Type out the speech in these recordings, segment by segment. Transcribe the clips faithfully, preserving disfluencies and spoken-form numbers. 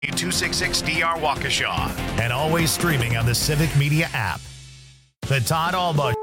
two sixty-six D R Waukesha, and always streaming on the Civic Media app. The Todd Alba.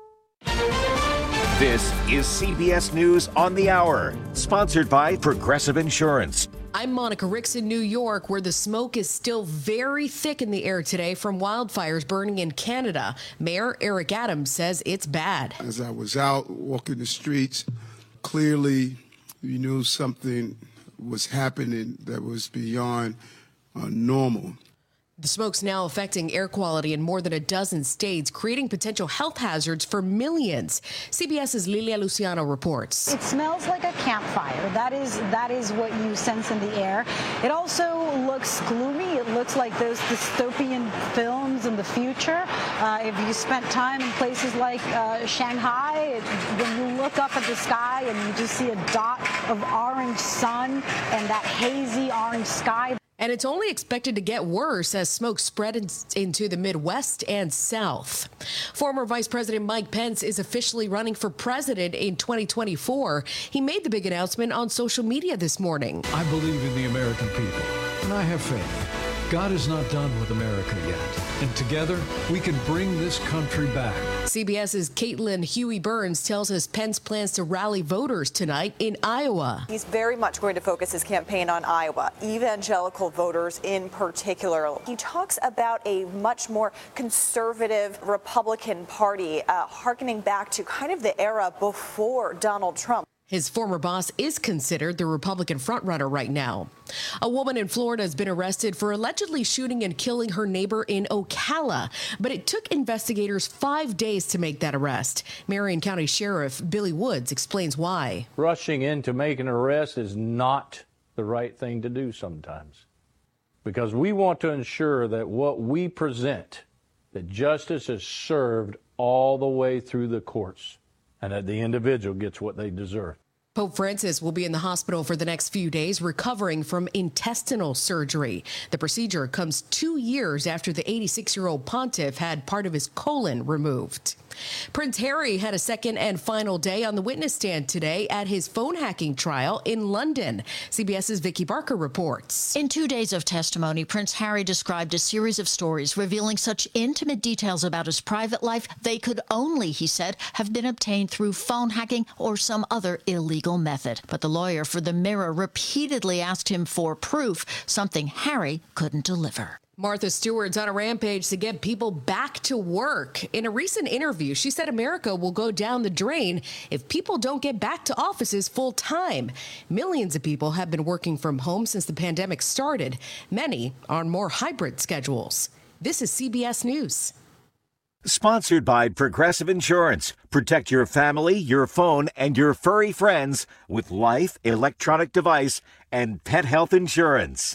This is C B S News on the Hour, sponsored by Progressive Insurance. I'm Monica Ricks in New York, where the smoke is still very thick in the air today from wildfires burning in Canada. Mayor Eric Adams says it's bad. As I was out walking the streets, clearly you knew something was happening that was beyond uh, normal. The smoke's now affecting air quality in more than a dozen states, creating potential health hazards for millions. CBS's Lilia Luciano reports. It smells like a campfire. That is that is what you sense in the air. It also looks gloomy. It looks like those dystopian films in the future. Uh, if you spent time in places like uh, Shanghai, it, when you look up at the sky and you just see a dot of orange sun and that hazy orange sky. And it's only expected to get worse as smoke spread in, into the Midwest and South. Former Vice President Mike Pence is officially running for president in twenty twenty-four. He made the big announcement on social media this morning. I believe in the American people, and I have faith. God is not done with America yet, and together we can bring this country back. CBS's Caitlin Huey Burns tells us Pence plans to rally voters tonight in Iowa. He's very much going to focus his campaign on Iowa, evangelical voters in particular. He talks about a much more conservative Republican Party, uh, hearkening back to kind of the era before Donald Trump. His former boss is considered the Republican frontrunner right now. A woman in Florida has been arrested for allegedly shooting and killing her neighbor in Ocala, but it took investigators five days to make that arrest. Marion County Sheriff Billy Woods explains why. Rushing in to make an arrest is not the right thing to do sometimes, because we want to ensure that what we present, that justice is served all the way through the courts, and that the individual gets what they deserve. Pope Francis will be in the hospital for the next few days recovering from intestinal surgery. The procedure comes two years after the eighty-six-year-old pontiff had part of his colon removed. Prince Harry had a second and final day on the witness stand today at his phone hacking trial in London. CBS's Vicky Barker reports. In two days of testimony, Prince Harry described a series of stories revealing such intimate details about his private life they could only, he said, have been obtained through phone hacking or some other illegal method. But the lawyer for the Mirror repeatedly asked him for proof, something Harry couldn't deliver. Martha Stewart's on a rampage to get people back to work. In a recent interview, she said America will go down the drain if people don't get back to offices full time. Millions of people have been working from home since the pandemic started, many on more hybrid schedules. This is C B S News. Sponsored by Progressive Insurance. Protect your family, your phone, and your furry friends with life, electronic device, and pet health insurance.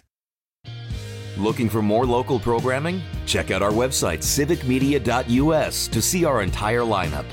Looking for more local programming? Check out our website, civic media dot u s, to see our entire lineup.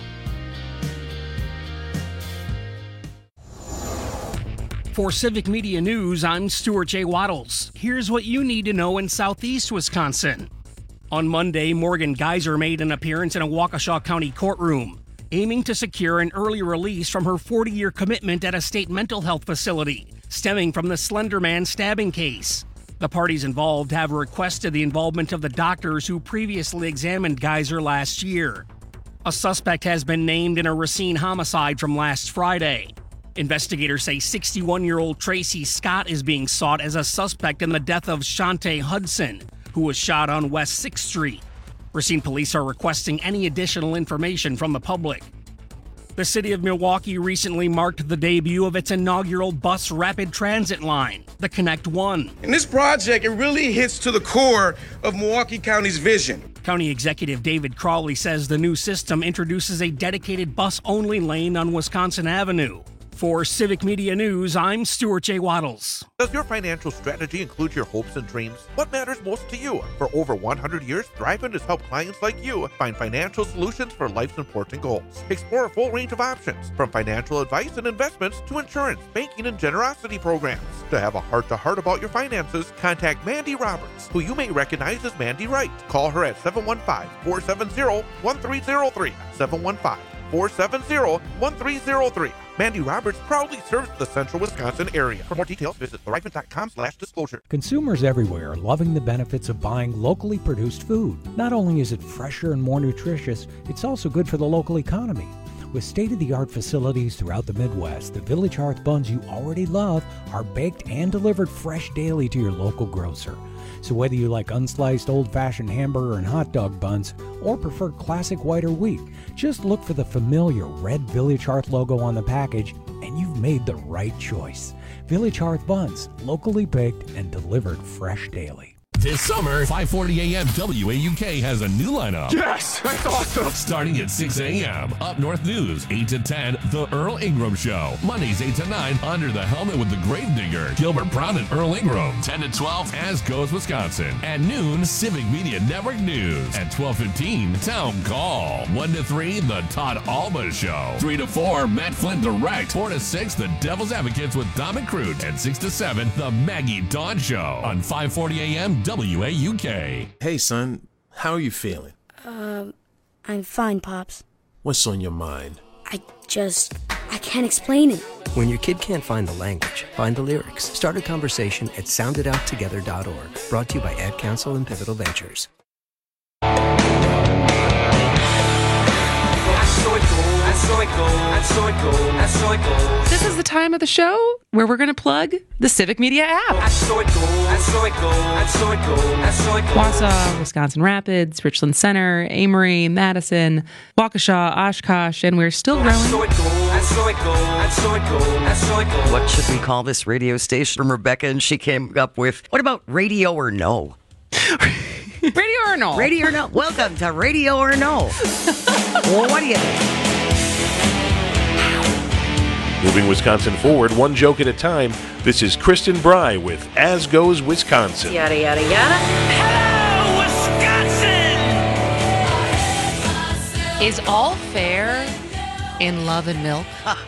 For Civic Media News, I'm Stuart J. Waddles. Here's what you need to know in southeast Wisconsin. On Monday, Morgan Geyser made an appearance in a Waukesha County courtroom, aiming to secure an early release from her forty-year commitment at a state mental health facility, stemming from the Slender Man stabbing case. The parties involved have requested the involvement of the doctors who previously examined Geyser last year. A suspect has been named in a Racine homicide from last Friday. Investigators say sixty-one-year-old Tracy Scott is being sought as a suspect in the death of Shante Hudson, who was shot on West sixth Street. Racine police are requesting any additional information from the public. The city of Milwaukee recently marked the debut of its inaugural bus rapid transit line, the Connect One. In this project, it really hits to the core of Milwaukee County's vision. County Executive David Crawley says the new system introduces a dedicated bus-only lane on Wisconsin Avenue. For Civic Media News, I'm Stuart J. Waddles. Does your financial strategy include your hopes and dreams? What matters most to you? For over one hundred years, Thriveant has helped clients like you find financial solutions for life's important goals. Explore a full range of options, from financial advice and investments to insurance, banking, and generosity programs. To have a heart-to-heart about your finances, contact Mandy Roberts, who you may recognize as Mandy Wright. Call her at seven one five, four seven zero, one three zero three, seven one five, four seven zero, one three zero three. Mandy Roberts proudly serves the central Wisconsin area. For more details, visit thrivent.com slash disclosure. Consumers everywhere are loving the benefits of buying locally produced food. Not only is it fresher and more nutritious, it's also good for the local economy. With state-of-the-art facilities throughout the Midwest, the Village Hearth buns you already love are baked and delivered fresh daily to your local grocer. So whether you like unsliced old-fashioned hamburger and hot dog buns or prefer classic white or wheat, just look for the familiar red Village Hearth logo on the package and you've made the right choice. Village Hearth buns, locally baked and delivered fresh daily. This summer, five forty a.m. W A U K has a new lineup. Yes! That's awesome! Starting at six a.m. Up North News, eight to ten, The Earl Ingram Show. Mondays, eight to nine, Under the Helmet with the Gravedigger. Gilbert Brown and Earl Ingram. ten to twelve, As Goes Wisconsin. At noon, Civic Media Network News. At twelve fifteen, Town Call. one to three, The Todd Alba Show. three to four, Matt Flynn Direct. four to six, The Devil's Advocates with Dom and Crute. And six to seven, The Maggie Dawn Show. On five forty a.m. W A U K. Hey, son, how are you feeling? Um, I'm fine, Pops. What's on your mind? I just, I can't explain it. When your kid can't find the language, find the lyrics. Start a conversation at sound it out together dot org. Brought to you by Ad Council and Pivotal Ventures. This is the time of the show where we're going to plug the Civic Media app. Wausau, Wisconsin Rapids, Richland Center, Amory, Madison, Waukesha, Oshkosh, and we're still growing. What should we call this radio station from Rebecca? And she came up with, what about Radio or No? Radio or No? Radio or No. Welcome to Radio or No. Well, what do you think? Moving Wisconsin forward, one joke at a time, this is Kristen Bry with As Goes Wisconsin. Yada, yada, yada. Hello, Wisconsin! Is all fair in love and milk?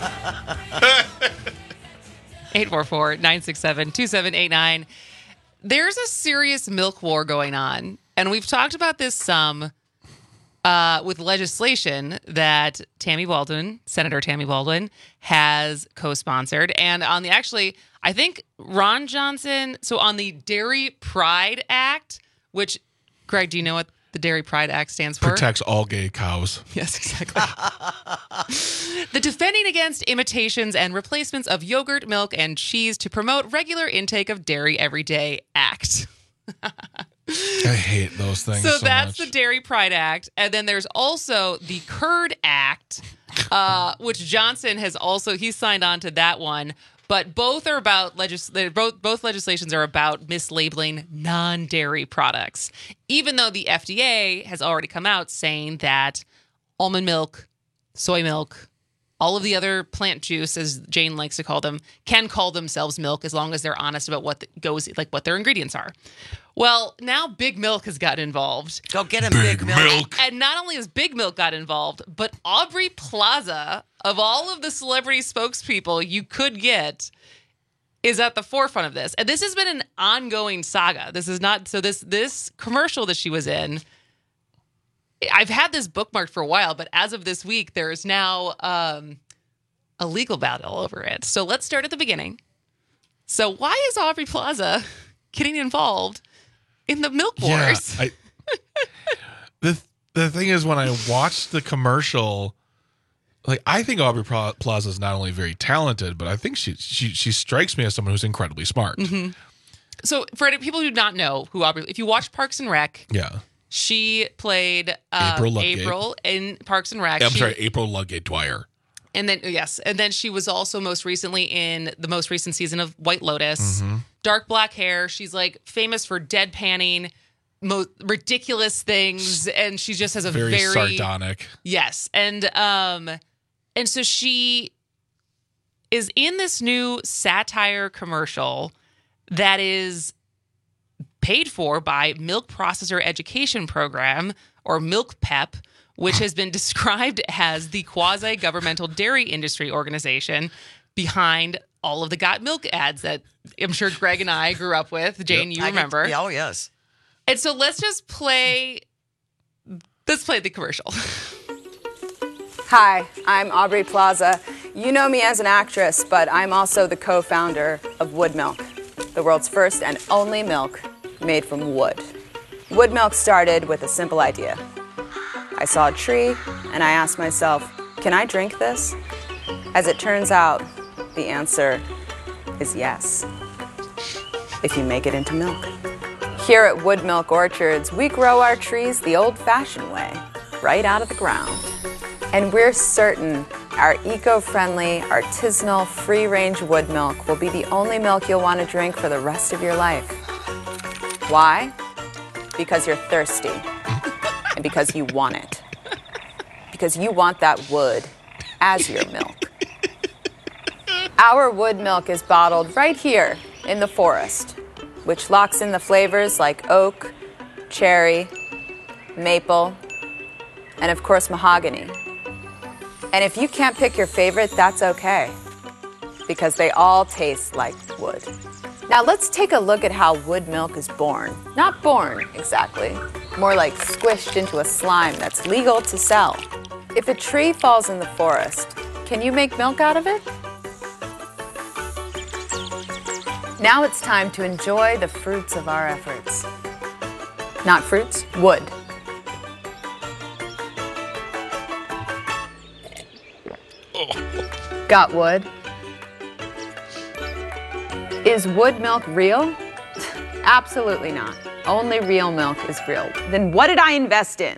eight four four, nine six seven, two seven eight nine. There's a serious milk war going on, and we've talked about this some uh, with legislation that Tammy Baldwin, Senator Tammy Baldwin, has co-sponsored. And on the, actually, I think Ron Johnson, so on the Dairy Pride Act, which, Greg, do you know what the Dairy Pride Act stands for? Protects all gay cows. Yes, exactly. The Defending Against Imitations and Replacements of Yogurt, Milk, and Cheese to Promote Regular Intake of Dairy Every Day Act. I hate those things so, so that's much. The Dairy Pride Act. And then there's also the Curd Act, uh, which Johnson has also, he signed on to that one. But both are about, legis- both, both legislations are about mislabeling non-dairy products, even though the F D A has already come out saying that almond milk, soy milk, all of the other plant juice, as Jane likes to call them, can call themselves milk as long as they're honest about what goes, like what their ingredients are. Well, now Big Milk has gotten involved. Go get him, Big, Big Milk. Milk. And not only has Big Milk got involved, but Aubrey Plaza, of all of the celebrity spokespeople you could get, is at the forefront of this. And this has been an ongoing saga. This is not, so this this commercial that she was in, I've had this bookmarked for a while, but as of this week, there is now um, a legal battle over it. So let's start at the beginning. So why is Aubrey Plaza getting involved in the milk wars? Yeah, I, the the thing is, when I watched the commercial, like I think Aubrey Plaza is not only very talented, but I think she she she strikes me as someone who's incredibly smart. Mm-hmm. So for people who do not know who Aubrey, if you watch Parks and Rec, yeah, she played uh, April, April in Parks and Rec. I'm she, sorry, April Ludgate Dwyer. And then, yes, and then she was also most recently in the most recent season of White Lotus. Mm-hmm. Dark black hair. She's like famous for deadpanning mo- ridiculous things, and she just has a very, very sardonic. Yes, and um, and so she is in this new satire commercial that is paid for by Milk Processor Education Program, or Milk Pep, which has been described as the quasi-governmental dairy industry organization behind all of the Got Milk ads that I'm sure Greg and I grew up with. Jane, yep. you remember. Get, oh, yes. And so let's just play, let's play the commercial. Hi, I'm Aubrey Plaza. You know me as an actress, but I'm also the co-founder of Wood Milk, the world's first and only milk made from wood. Wood Milk started with a simple idea. I saw a tree and I asked myself, can I drink this? As it turns out, the answer is yes, if you make it into milk. Here at Wood Milk Orchards, we grow our trees the old-fashioned way, right out of the ground. And we're certain our eco-friendly, artisanal, free-range wood milk will be the only milk you'll want to drink for the rest of your life. Why? Because you're thirsty. And because you want it. Because you want that wood as your milk. Our wood milk is bottled right here in the forest, which locks in the flavors like oak, cherry, maple, and of course mahogany. And if you can't pick your favorite, that's okay, because they all taste like wood. Now let's take a look at how wood milk is born. Not born, exactly. More like squished into a slime that's legal to sell. If a tree falls in the forest, can you make milk out of it? Now it's time to enjoy the fruits of our efforts. Not fruits, wood. Got wood? Is wood milk real? Absolutely not. Only real milk is real. Then what did I invest in?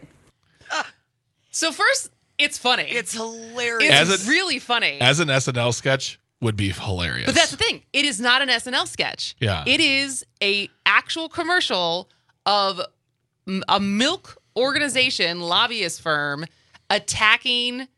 So first, it's funny. It's hilarious. It's As a- really funny. As an S N L sketch would be hilarious. But that's the thing. It is not an S N L sketch. Yeah. It is a actual commercial of m- a milk organization, lobbyist firm, attacking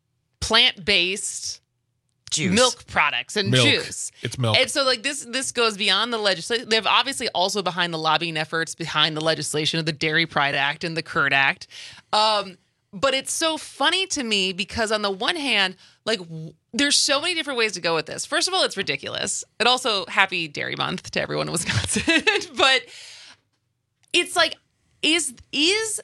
plant-based Juice. milk products and Milk. juice. It's milk. And so like this this goes beyond the legislation. They've obviously also behind the lobbying efforts behind the legislation of the Dairy Pride Act and the Curd Act. Um, but it's so funny to me because on the one hand, like w- there's so many different ways to go with this. First of all, it's ridiculous. And also happy Dairy Month to everyone in Wisconsin. But it's like, is is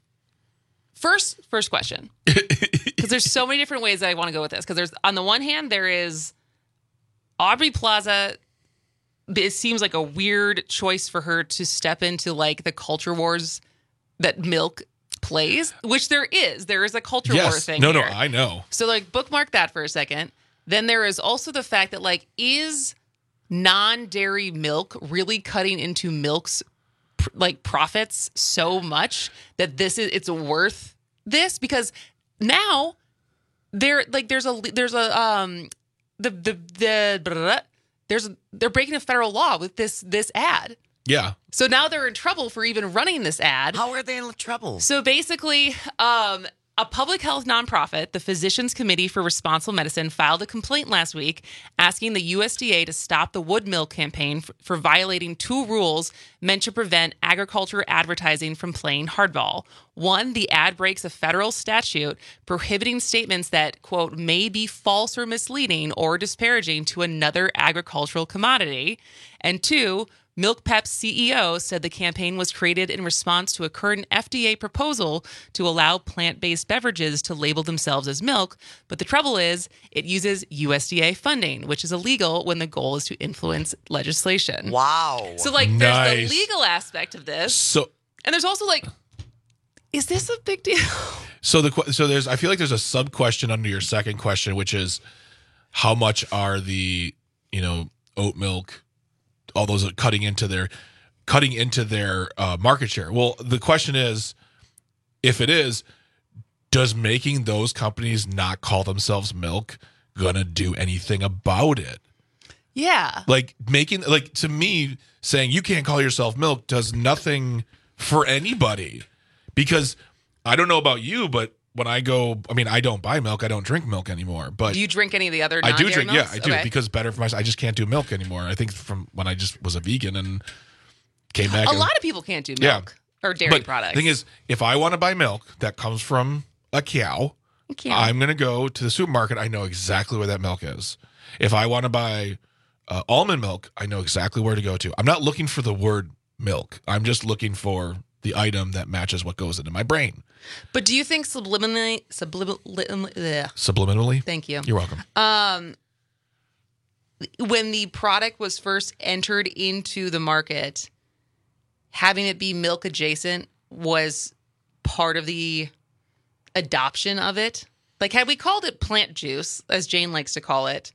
first first question. Because there's so many different ways that I want to go with this. Because there's on the one hand, there is Aubrey Plaza. It seems like a weird choice for her to step into like the culture wars that milk plays, which there is. There is a culture yes. war thing. No, here. no, I know. So like bookmark that for a second. Then there is also the fact that like, is non-dairy milk really cutting into milk's pr- like profits so much that this is it's worth this? Because now there like there's a there's a um the the the blah, blah, blah, there's a, they're breaking a federal law with this this ad. Yeah. So now they're in trouble for even running this ad. How are they in trouble? So basically, um, a public health nonprofit, the Physicians Committee for Responsible Medicine, filed a complaint last week asking the U S D A to stop the Wood Milk campaign for, for violating two rules meant to prevent agriculture advertising from playing hardball. One, the ad breaks a federal statute prohibiting statements that, quote, may be false or misleading or disparaging to another agricultural commodity. And two, MilkPep's C E O said the campaign was created in response to a current F D A proposal to allow plant-based beverages to label themselves as milk, but the trouble is it uses U S D A funding, which is illegal when the goal is to influence legislation. Wow. So, like, Nice. there's the legal aspect of this, So and there's also, like, is this a big deal? So the que- so there's I feel like there's a sub question under your second question, which is how much are the you know oat milk, all those are cutting into their cutting into their uh, market share. Well, the question is, if it is, does making those companies not call themselves milk gonna do anything about it? Yeah. Like making like to me saying you can't call yourself milk does nothing for anybody. Because I don't know about you, but when I go, I mean, I don't buy milk. I don't drink milk anymore. But do you drink any of the other I do non-dairy drink. milks? Yeah, I do Okay. because better for myself. I just can't do milk anymore. I think from when I just was a vegan and came back. A and- lot of people can't do Yeah. milk or dairy but products. The thing is, if I want to buy milk that comes from a cow, cow. I'm going to go to the supermarket. I know exactly where that milk is. If I want to buy uh, almond milk, I know exactly where to go to. I'm not looking for the word milk. I'm just looking for the item that matches what goes into my brain. But do you think subliminally, subliminally, Subliminally? Thank you. You're welcome. Um, when the product was first entered into the market, having it be milk adjacent was part of the adoption of it. Like, had we called it plant juice, as Jane likes to call it,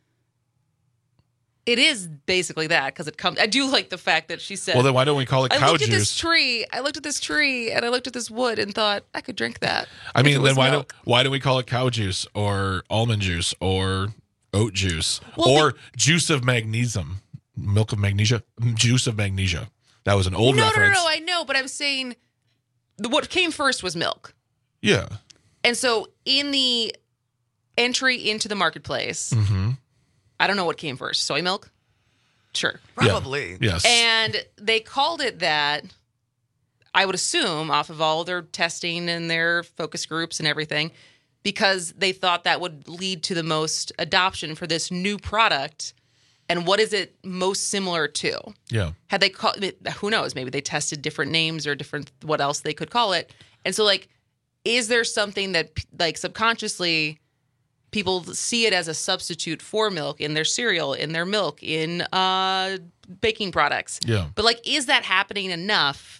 it is basically that, because it comes. I do like the fact that she said, well, then why don't we call it cow I looked juice? at this tree. I looked at this tree, and I looked at this wood, and thought I could drink that. I mean, if it then was why milk. don't why don't we call it cow juice or almond juice or oat juice Well, or juice of magnesium, milk of magnesia, juice of magnesia? That was an old no, reference. No, no, no. I know, but I'm saying the, what came first was milk. Yeah. And so in the entry into the marketplace, Mm-hmm. I don't know what came first. Soy milk? Sure. Probably. Yeah. Yes. And they called it that, I would assume, off of all their testing and their focus groups and everything, because they thought that would lead to the most adoption for this new product. And what is it most similar to? Yeah. Had they called, who knows, maybe they tested different names or different, what else they could call it. And so, like, is there something that, like, subconsciously people see it as a substitute for milk in their cereal, in their milk, in uh, baking products? Yeah. But, like, is that happening enough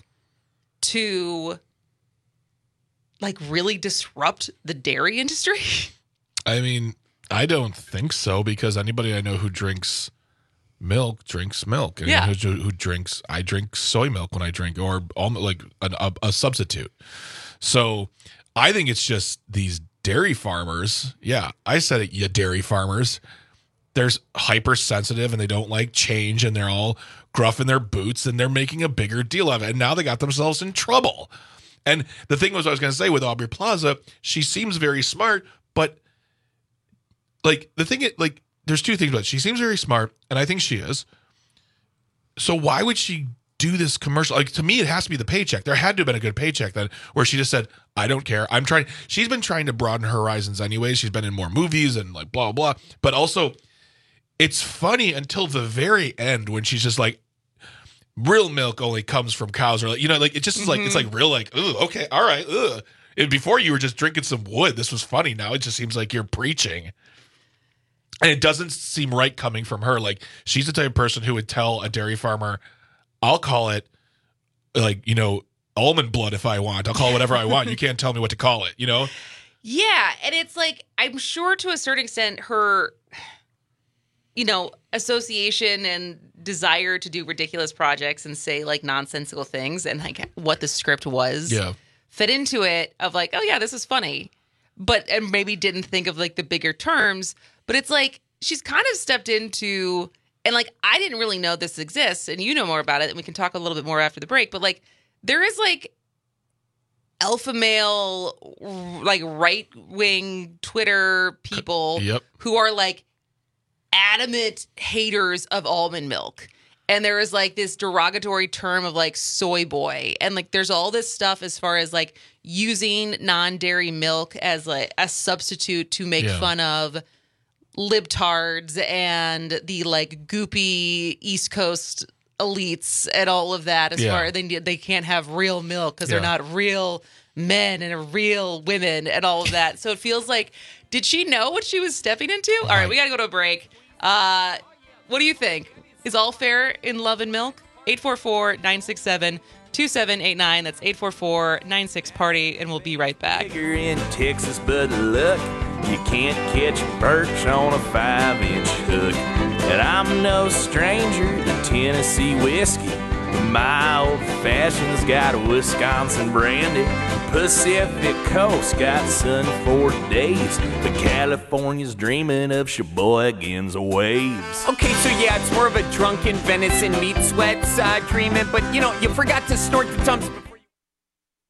to, like, really disrupt the dairy industry? I mean, I don't think so, because anybody I know who drinks milk drinks milk. Anyone Yeah. who, who drinks, I drink soy milk when I drink, or almost like an, a, a substitute. So I think it's just these dairy farmers. Yeah, I said it, you dairy farmers. They're hypersensitive and they don't like change, and they're all gruff in their boots, and they're making a bigger deal of it. And now they got themselves in trouble. And the thing was, I was going to say with Aubrey Plaza, she seems very smart, but like the thing, it like there's two things about it. She seems very smart, and I think she is. So why would she do this commercial? Like, to me, it has to be the paycheck. There had to have been a good paycheck then, where she just said, I don't care. I'm trying. She's been trying to broaden her horizons anyways. She's been in more movies and like blah, blah, blah. But also, it's funny until the very end when she's just like, real milk only comes from cows, or like, you know, like it just is like, it's like real, like, ugh, okay, all right, ugh. And before you were just drinking some wood. This was funny. Now it just seems like you're preaching. And it doesn't seem right coming from her. Like, she's the type of person who would tell a dairy farmer, I'll call it, like, you know, almond blood if I want. I'll call it whatever I want. You can't tell me what to call it, you know? Yeah, and it's like, I'm sure to a certain extent her, you know, association and desire to do ridiculous projects and say like nonsensical things and like what the script was Yeah. fit into it of like, oh yeah, this is funny. But, and maybe didn't think of like the bigger terms, but it's like, she's kind of stepped into, and like, I didn't really know this exists, and you know more about it, and we can talk a little bit more after the break, but like, there is like alpha male, like right wing Twitter people Yep. who are like adamant haters of almond milk. And there is like this derogatory term of like soy boy. And like there's all this stuff as far as like using non-dairy milk as like a substitute to make Yeah. fun of libtards and the like goopy East Coast elites and all of that, as Yeah. far as they they can't have real milk because Yeah. they're not real men and real women and all of that. So it feels like, did she know what she was stepping into? All right, we got to go to a break. Uh, what do you think? Is all fair in love and milk? eight four four, nine six seven, two seven eight nine. That's eight four four, nine six party, and we'll be right back. You're in Texas, but look, you can't catch a perch on a five-inch hook. And I'm no stranger to Tennessee whiskey, but my old-fashioned's got a Wisconsin brandy. Pacific Coast got sun for days, but California's dreaming of Sheboygan's waves. Okay, so yeah, it's more of a drunken venison meat sweats uh, dreaming, but you know, you forgot to snort the Tums.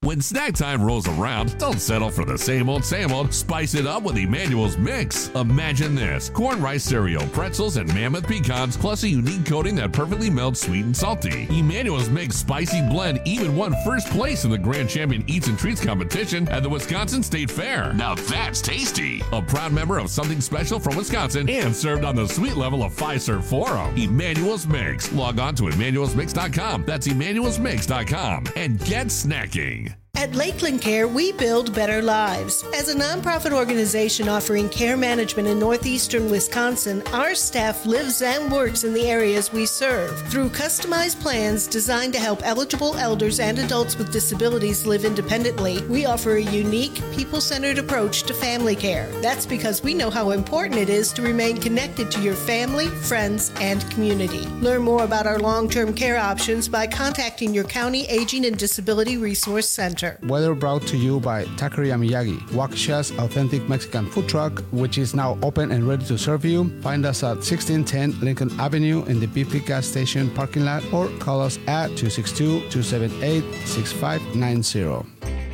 When snack time rolls around, don't settle for the same old, same old. Spice it up with Emmanuel's Mix. Imagine this: corn rice cereal, pretzels, and mammoth pecans, plus a unique coating that perfectly melts sweet and salty. Emmanuel's Mix Spicy Blend even won first place in the Grand Champion Eats and Treats competition at the Wisconsin State Fair. Now that's tasty. A proud member of Something Special from Wisconsin and served on the sweet level of Fiserv Forum. Emmanuel's Mix. Log on to emmanuels mix dot com. That's emmanuels mix dot com and get snacking. At Lakeland Care, we build better lives. As a nonprofit organization offering care management in northeastern Wisconsin, our staff lives and works in the areas we serve. Through customized plans designed to help eligible elders and adults with disabilities live independently, we offer a unique, people-centered approach to family care. That's because we know how important it is to remain connected to your family, friends, and community. Learn more about our long-term care options by contacting your county Aging and Disability Resource Center. Weather brought to you by Taqueria Miyagi, Waukesha's authentic Mexican food truck, which is now open and ready to serve you. Find us at sixteen ten Lincoln Avenue in the B P gas station parking lot, or call us at two six two, two seven eight, six five nine zero.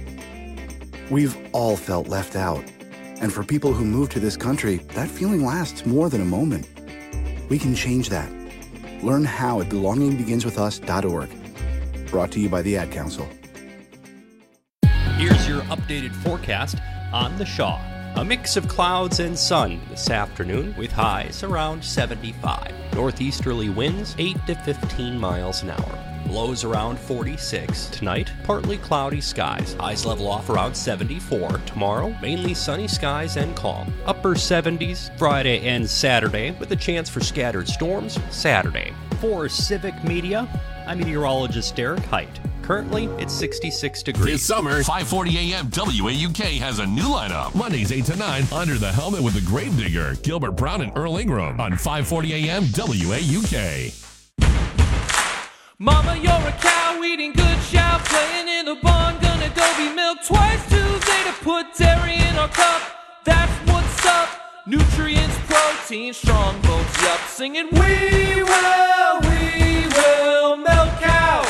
We've all felt left out. And for people who move to this country, that feeling lasts more than a moment. We can change that. Learn how at belonging begins with us dot org. Brought to you by the Ad Council. Here's your updated forecast on the Shaw. A mix of clouds and sun this afternoon with highs around seventy-five. Northeasterly winds eight to fifteen miles an hour. Lows around forty-six. Tonight, partly cloudy skies. Highs level off around seventy-four. Tomorrow, mainly sunny skies and calm. Upper seventies Friday and Saturday with a chance for scattered storms Saturday. For Civic Media, I'm meteorologist Derek Height. Currently, it's sixty-six degrees. This summer, five forty A M W A U K has a new lineup. Mondays eight to nine, Under the Helmet with the Gravedigger, Gilbert Brown and Earl Ingram on five forty A M W A U K. Mama, you're a cow eating good chow, playing in the barn, gonna go be milked twice Tuesday to put dairy in our cup. That's what's up. Nutrients, protein, strong bones, yup. Singing, we will, we will milk cows.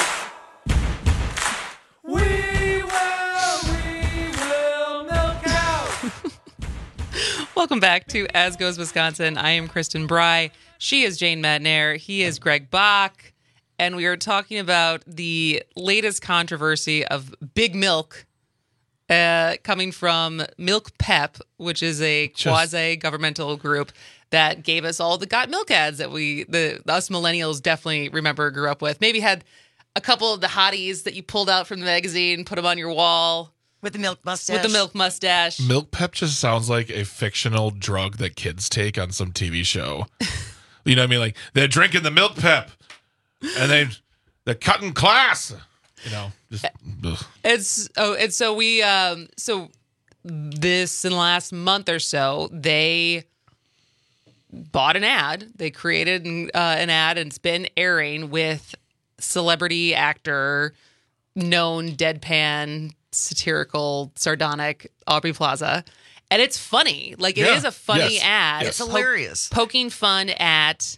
We will, we will milk cows. Welcome back to As Goes Wisconsin. I am Kristen Bry. She is Jane Matnair. He is Greg Bach. And we are talking about the latest controversy of Big Milk uh, coming from Milk Pep, which is a quasi-governmental group that gave us all the Got Milk ads that we, the us millennials definitely remember, grew up with. Maybe had a couple of the hotties that you pulled out from the magazine, put them on your wall. With the milk mustache. With the milk mustache. Milk Pep just sounds like a fictional drug that kids take on some T V show. You know what I mean? Like, they're drinking the Milk Pep, and they, they're cutting class. You know, just... Ugh. It's, oh, and so we, um, so this, in the last month or so, they bought an ad. They created uh, an ad, and it's been airing with celebrity actor, known deadpan, satirical, sardonic Aubrey Plaza. And it's funny. Like, it Yeah. is a funny Yes. ad. It's hilarious. Poking fun at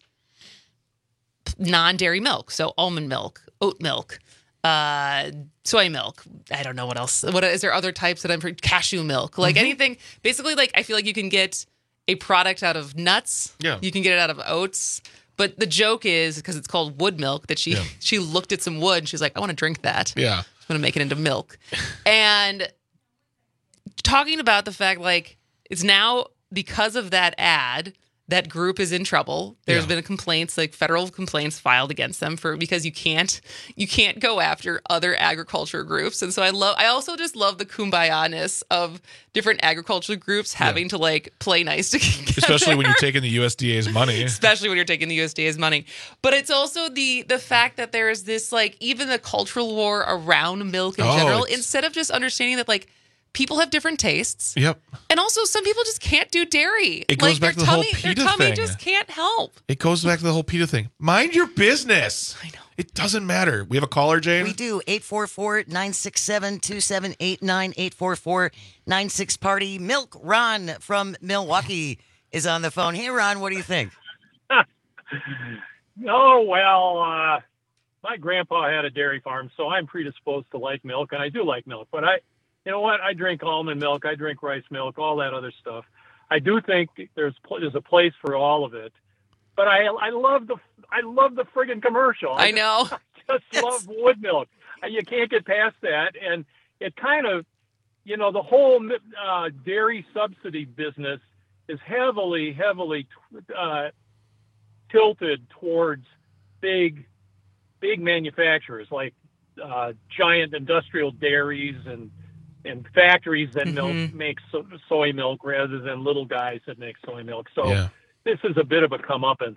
non-dairy milk. So almond milk, oat milk, uh, soy milk. I don't know what else. What is there other types that I'm for? Cashew milk. Like Mm-hmm. anything. Basically, like, I feel like you can get a product out of nuts. Yeah. You can get it out of oats. But the joke is, because it's called wood milk, that she Yeah. she looked at some wood and she's like, I want to drink that. Yeah. I'm going to make it into milk. And talking about the fact, like, it's now because of that ad, that group is in trouble. There's Yeah. been complaints, like federal complaints filed against them for because you can't you can't go after other agriculture groups. And so I love I also just love the kumbaya-ness of different agriculture groups having to like play nice together. Especially when you're taking the U S D A's money. Especially when you're taking the U S D A's money. But it's also the the fact that there is this, like, even the cultural war around milk in Oh, general, it's- instead of just understanding that, like, people have different tastes. Yep. And also some people just can't do dairy. It goes like, back their to the whole tummy, Their PETA tummy thing. just can't help. It goes back to the whole PETA thing. Mind your business. I know. It doesn't matter. We have a caller, Jane? We do. eight four four, nine six seven, two seven eight nine, eight four four, nine six party. Milk Ron from Milwaukee is on the phone. Hey, Ron, what do you think? Oh, well, uh, my grandpa had a dairy farm, so I'm predisposed to like milk, and I do like milk. But I, you know what? I drink almond milk. I drink rice milk, all that other stuff. I do think there's there's a place for all of it. But I I love the I love the friggin' commercial. I know. I just yes. love wood milk. You can't get past that, and it kind of, you know, the whole uh, dairy subsidy business is heavily, heavily uh, tilted towards big, big manufacturers like uh, giant industrial dairies and and factories that mm-hmm. milk make so, soy milk rather than little guys that make soy milk. So yeah. this is a bit of a comeuppance.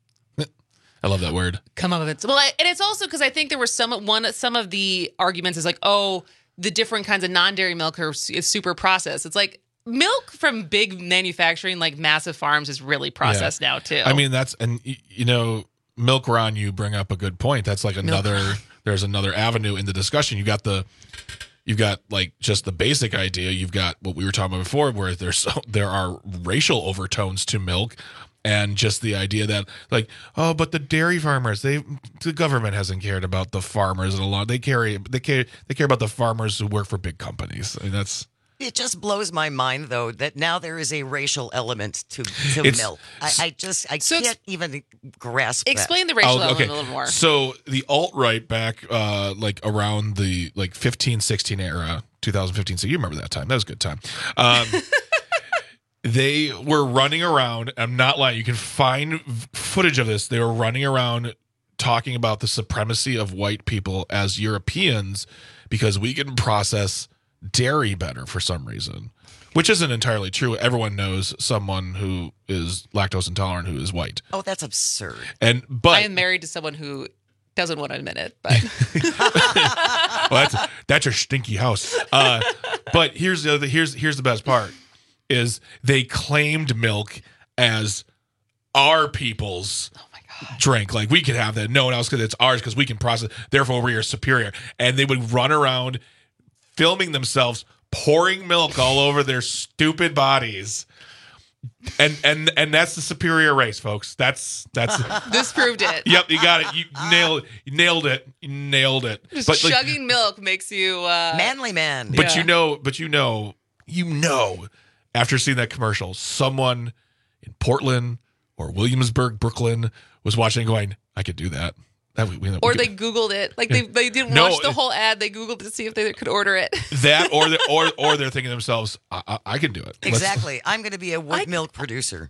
I love that word. Comeuppance. Well, I, and it's also because I think there were some one some of the arguments is like, oh, the different kinds of non-dairy milk are is super processed. It's like milk from big manufacturing, like massive farms, is really processed yeah. now too. I mean, that's and you know, Milk Ron, you bring up a good point. That's like another. Milk. There's another avenue in the discussion. You got the. You've got like just the basic idea. You've got what we were talking about before, where there's so, there are racial overtones to milk, and just the idea that like, oh, but the dairy farmers, they the government hasn't cared about the farmers in a lot. They carry they care they care about the farmers who work for big companies. I mean, that's. It just blows my mind, though, that now there is a racial element to, to milk. I, I just I so can't even grasp. Explain that. the racial oh, element okay. a little more. So the alt-right back, uh, like around the like fifteen sixteen era, twenty fifteen. So you remember that time? That was a good time. Um, they were running around. I'm not lying. You can find footage of this. They were running around talking about the supremacy of white people as Europeans because we can process dairy better for some reason, which isn't entirely true. Everyone knows someone who is lactose intolerant who is white. Oh, that's absurd. And but I am married to someone who doesn't want to admit it, but well, that's that's your stinky house. Uh, but here's the other, here's here's the best part is they claimed milk as our people's oh my God. drink. Like we could have that. No one else because it's ours because we can process. Therefore, we are superior. And they would run around filming themselves pouring milk all over their stupid bodies, and and and that's the superior race, folks. That's that's this proved it. Yep, you got it. You nailed you nailed it. You nailed it. Just but, chugging like, milk makes you uh, manly man. But yeah. you know, but you know, you know, after seeing that commercial, someone in Portland or Williamsburg, Brooklyn, was watching, going, "I could do that." That we, we, or we they Googled it. Like they, they didn't no, watch the whole ad. They Googled to see if they could order it. That or the, or or they're thinking to themselves, I, I, I can do it. Exactly. Let's, I'm going to be a wood I, milk producer.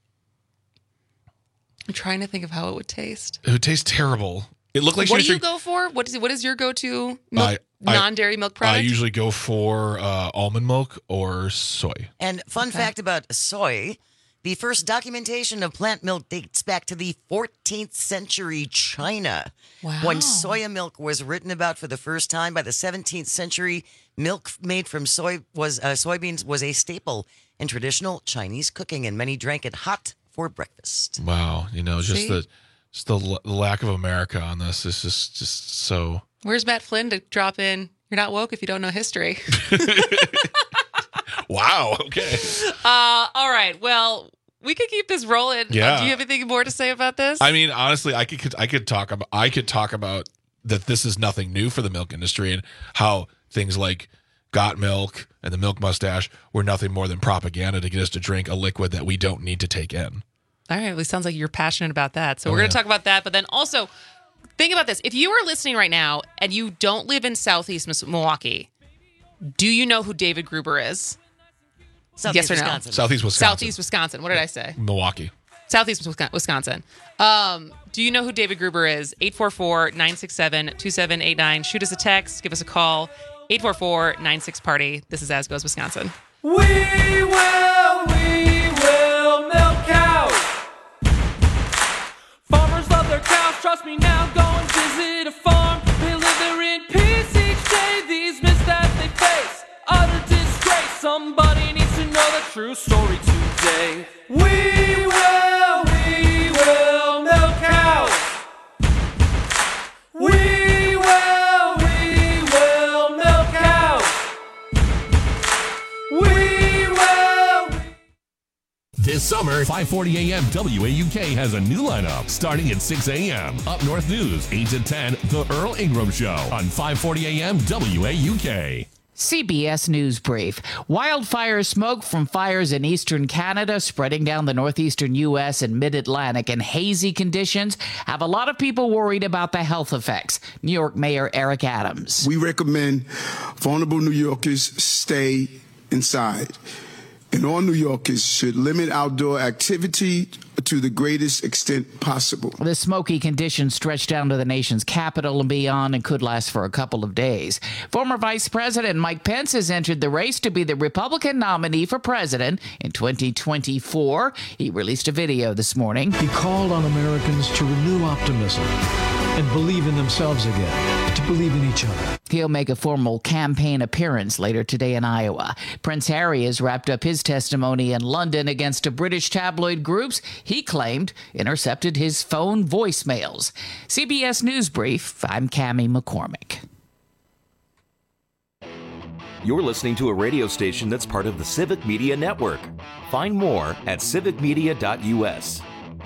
I'm trying to think of how it would taste. It would taste terrible. It looked like what she do you drink, go for? What is what is your go-to milk, I, non-dairy milk product? I usually go for uh, almond milk or soy. And fun okay. fact about soy. The first documentation of plant milk dates back to the fourteenth century China. Wow. When soya milk was written about for the first time by the seventeenth century, milk made from soy was uh, soybeans was a staple in traditional Chinese cooking, and many drank it hot for breakfast. Wow, you know, just See? the just the l- lack of America on this is just just so. Where's Matt Flynn to drop in? You're not woke if you don't know history. Wow. Okay. Uh, all right. Well, we could keep this rolling. Yeah. Uh, do you have anything more to say about this? I mean, honestly, I could I could talk about I could talk about that this is nothing new for the milk industry and how things like Got Milk and the Milk Mustache were nothing more than propaganda to get us to drink a liquid that we don't need to take in. All right. Well, it sounds like you're passionate about that. So Oh, we're going to yeah. talk about that. But then also, think about this. If you are listening right now and you don't live in Southeast Milwaukee, do you know who David Gruber is? Southeast yes or no? Wisconsin. Southeast Wisconsin. Southeast Wisconsin. What did I say? Milwaukee. Southeast Wisconsin. Um, do you know who David Gruber is? eight four four, nine six seven, two seven eight nine. Shoot us a text. Give us a call. eight four four, nine six, party. This is As Goes Wisconsin. We will, we will milk cows. Farmers love their cows. Trust me now. Go and visit a farm. They live there in peace each day. These myths that they face, utter disgrace. Somebody needs to know the true story today. We will, we will milk cows. We will, we will milk cows. We will. This summer, five forty a.m. W A U K has a new lineup starting at six a.m. Up North News, eight to ten, The Earl Ingram Show on five forty a.m. W A U K. C B S News Brief. Wildfire smoke from fires in eastern Canada spreading down the northeastern U S and mid-Atlantic, and hazy conditions have a lot of people worried about the health effects. New York Mayor Eric Adams. We recommend vulnerable New Yorkers stay inside, and all New Yorkers should limit outdoor activity to the greatest extent possible. The smoky conditions stretch down to the nation's capital and beyond and could last for a couple of days. Former Vice President Mike Pence has entered the race to be the Republican nominee for president in twenty twenty-four. He released a video this morning. He called on Americans to renew optimism and believe in themselves again, to believe in each other. He'll make a formal campaign appearance later today in Iowa. Prince Harry has wrapped up his testimony in London against a British tabloid groups he claimed intercepted his phone voicemails. C B S News Brief, I'm Cammie McCormick. You're listening to a radio station that's part of the Civic Media Network. Find more at civic media dot u s.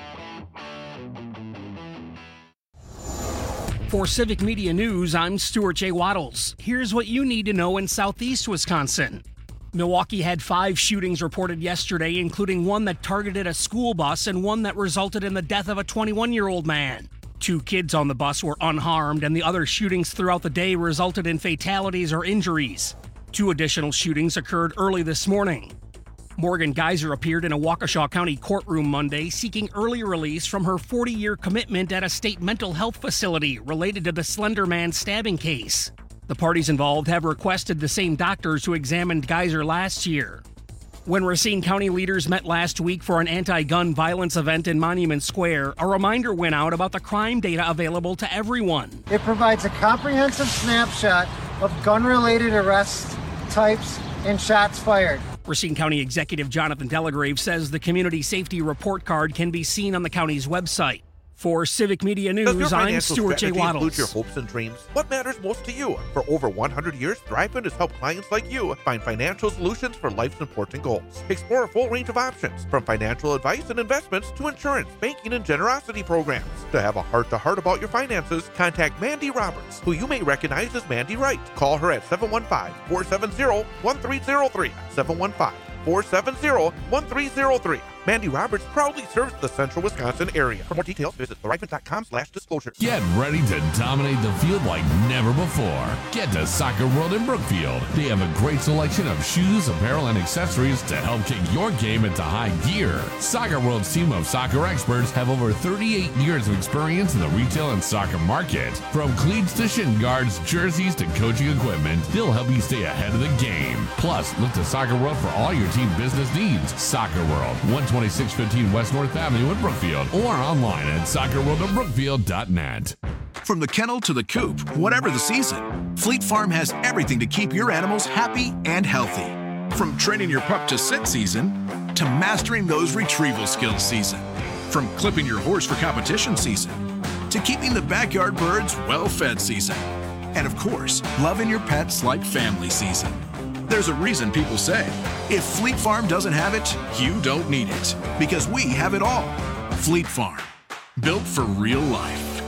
For Civic Media News, I'm Stuart J. Waddles. Here's what you need to know in southeast Wisconsin. Milwaukee had five shootings reported yesterday, including one that targeted a school bus and one that resulted in the death of a twenty-one-year-old man. Two kids on the bus were unharmed, and the other shootings throughout the day resulted in fatalities or injuries. Two additional shootings occurred early this morning. Morgan Geyser appeared in a Waukesha County courtroom Monday seeking early release from her forty-year commitment at a state mental health facility related to the Slender Man stabbing case. The parties involved have requested the same doctors who examined Geyser last year. When Racine County leaders met last week for an anti-gun violence event in Monument Square, a reminder went out about the crime data available to everyone. It provides a comprehensive snapshot of gun-related arrests, types, and shots fired. Racine County Executive Jonathan Delagrave says the Community Safety Report Card can be seen on the county's website. For Civic Media News, I'm Stuart J. Waddles. Include your hopes and dreams. What matters most to you? For over one hundred years, ThriveFund has helped clients like you find financial solutions for life's important goals. Explore a full range of options, from financial advice and investments to insurance, banking, and generosity programs. To have a heart-to-heart about your finances, contact Mandy Roberts, who you may recognize as Mandy Wright. Call her at seven one five, four seven zero, one three zero three, seven one five, four seven zero, one three zero three. Mandy Roberts proudly serves the central Wisconsin area. For more details, visit thrivefund dot com slash disclosure. Get ready to dominate the field like never before. Get to Soccer World in Brookfield. They have a great selection of shoes, apparel, and accessories to help kick your game into high gear. Soccer World's team of soccer experts have over thirty-eight years of experience in the retail and soccer market. From cleats to shin guards, jerseys to coaching equipment, they'll help you stay ahead of the game. Plus, look to Soccer World for all your team business needs. Soccer World, one twenty-six fifteen West North Avenue in Brookfield, or online at soccer world of brookfield dot net. From the kennel to the coop, whatever the season, Fleet Farm has everything to keep your animals happy and healthy. From training your pup to sit season, to mastering those retrieval skills season. From clipping your horse for competition season, to keeping the backyard birds well-fed season. And of course, loving your pets like family season. There's a reason people say, if Fleet Farm doesn't have it, you don't need it. Because we have it all. Fleet Farm. Built for real life.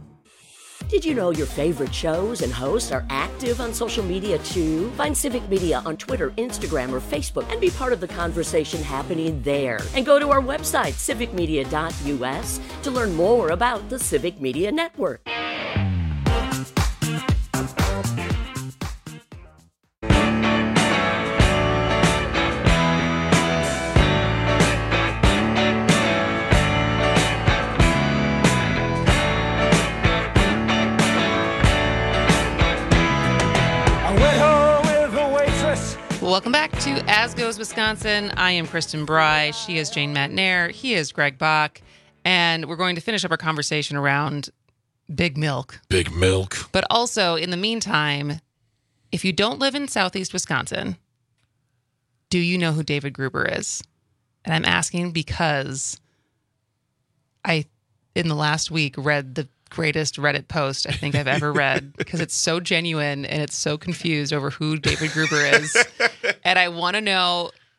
Did you know your favorite shows and hosts are active on social media too? Find Civic Media on Twitter, Instagram, or Facebook and be part of the conversation happening there. And go to our website, civic media dot u s, to learn more about the Civic Media Network. Welcome back to As Goes Wisconsin. I am Kristen Bry. She is Jane Matnair. He is Greg Bach. And we're going to finish up our conversation around Big Milk. Big Milk. But also, in the meantime, if you don't live in southeast Wisconsin, do you know who David Gruber is? And I'm asking because I, in the last week, read the greatest Reddit post I think I've ever read because it's so genuine and it's so confused over who David Gruber is. And I want to know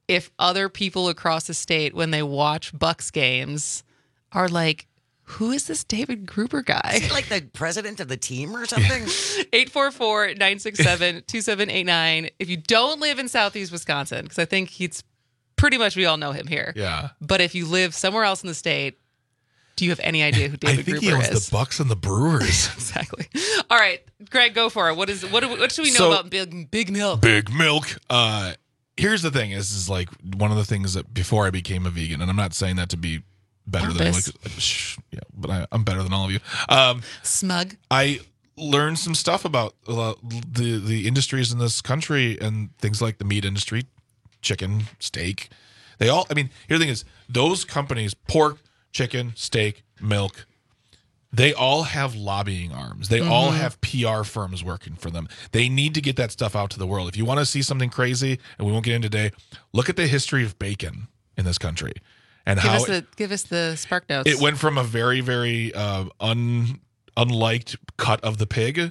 if other people across the state, when they watch Bucks games, are like, who is this David Gruber guy? Is he like the president of the team or something? eight four four, nine six seven, two seven eight nine. If you don't live in Southeast Wisconsin, because I think he's pretty much, we all know him here. Yeah. But if you live somewhere else in the state, do you have any idea who David I think Gruber he owns is? the Bucks and the Brewers. Exactly. All right, Greg, go for it. What is what? What should we know So- about Big Big Milk? Big Milk. Uh, here's the thing: is is like one of the things that before I became a vegan, and I'm not saying that to be better than Pompous. like, shh, yeah, but I, I'm better than all of you. Um, Smug. I learned some stuff about uh, the the industries in this country and things like the meat industry, chicken, steak. They all. I mean, here the thing is, those companies, pork, chicken, steak, milk, they all have lobbying arms. They all Mhm. have P R firms working for them. They need to get that stuff out to the world. If you want to see something crazy, and we won't get into today, look at the history of bacon in this country and Give how us it, the give us the spark notes. it went from a very, very uh, un unliked cut of the pig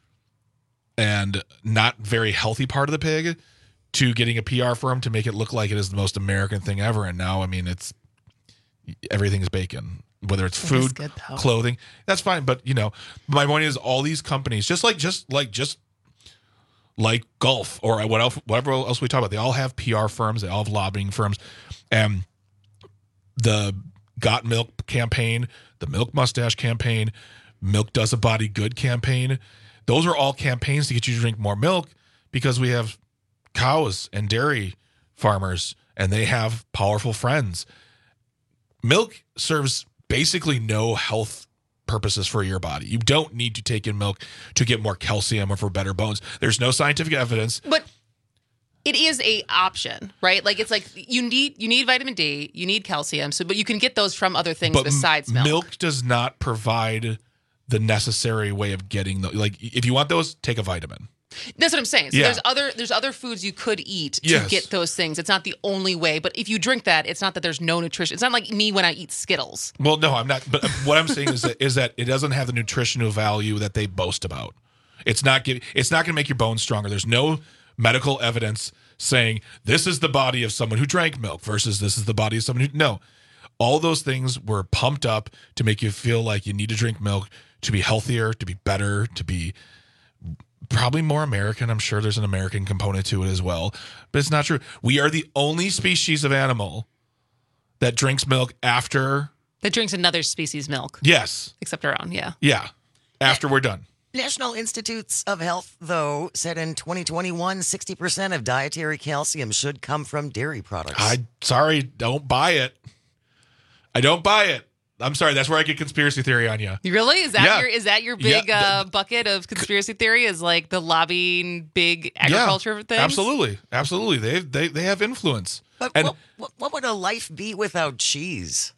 and not very healthy part of the pig to getting a P R firm to make it look like it is the most American thing ever. And now, I mean, it's everything is bacon, whether it's It is food, good, though. clothing. That's fine. But, you know, my point is all these companies, just like, just like, just like Gulf or what else, whatever else we talk about, they all have P R firms. They all have lobbying firms. And the Got Milk campaign, the Milk Mustache campaign, Milk Does a Body Good campaign, those are all campaigns to get you to drink more milk because we have cows and dairy farmers and they have powerful friends. Milk serves basically no health purposes for your body. You don't need to take in milk to get more calcium or for better bones. There's no scientific evidence. But it is a option, right? Like it's like you need you need vitamin D, you need calcium, so but you can get those from other things But besides m- milk. does not provide the necessary way of getting the like if you want those, take a vitamin. That's what I'm saying. So Yeah. there's other there's other foods you could eat to Yes. get those things. It's not the only way, but if you drink that, it's not that there's no nutrition. It's not like me when I eat Skittles. Well, no, I'm not. But what I'm saying is that is that it doesn't have the nutritional value that they boast about. It's not giving. It's not going to make your bones stronger. There's no medical evidence saying this is the body of someone who drank milk versus this is the body of someone who no. All those things were pumped up to make you feel like you need to drink milk to be healthier, to be better, to be probably more American. I'm sure there's an American component to it as well, but it's not true. We are the only species of animal that drinks milk after. That drinks another species' milk. Yes. Except our own, yeah. Yeah. After we're done. National Institutes of Health, though, said in twenty twenty-one, sixty percent of dietary calcium should come from dairy products. I sorry, don't buy it. I don't buy it. I'm sorry. That's where I get conspiracy theory on you. Really? Is that Yeah. your is that your big Yeah. uh, bucket of conspiracy theory? Is like the lobbying big agriculture Yeah, things? absolutely, absolutely. They they they have influence, But and what, what, what would a life be without cheese?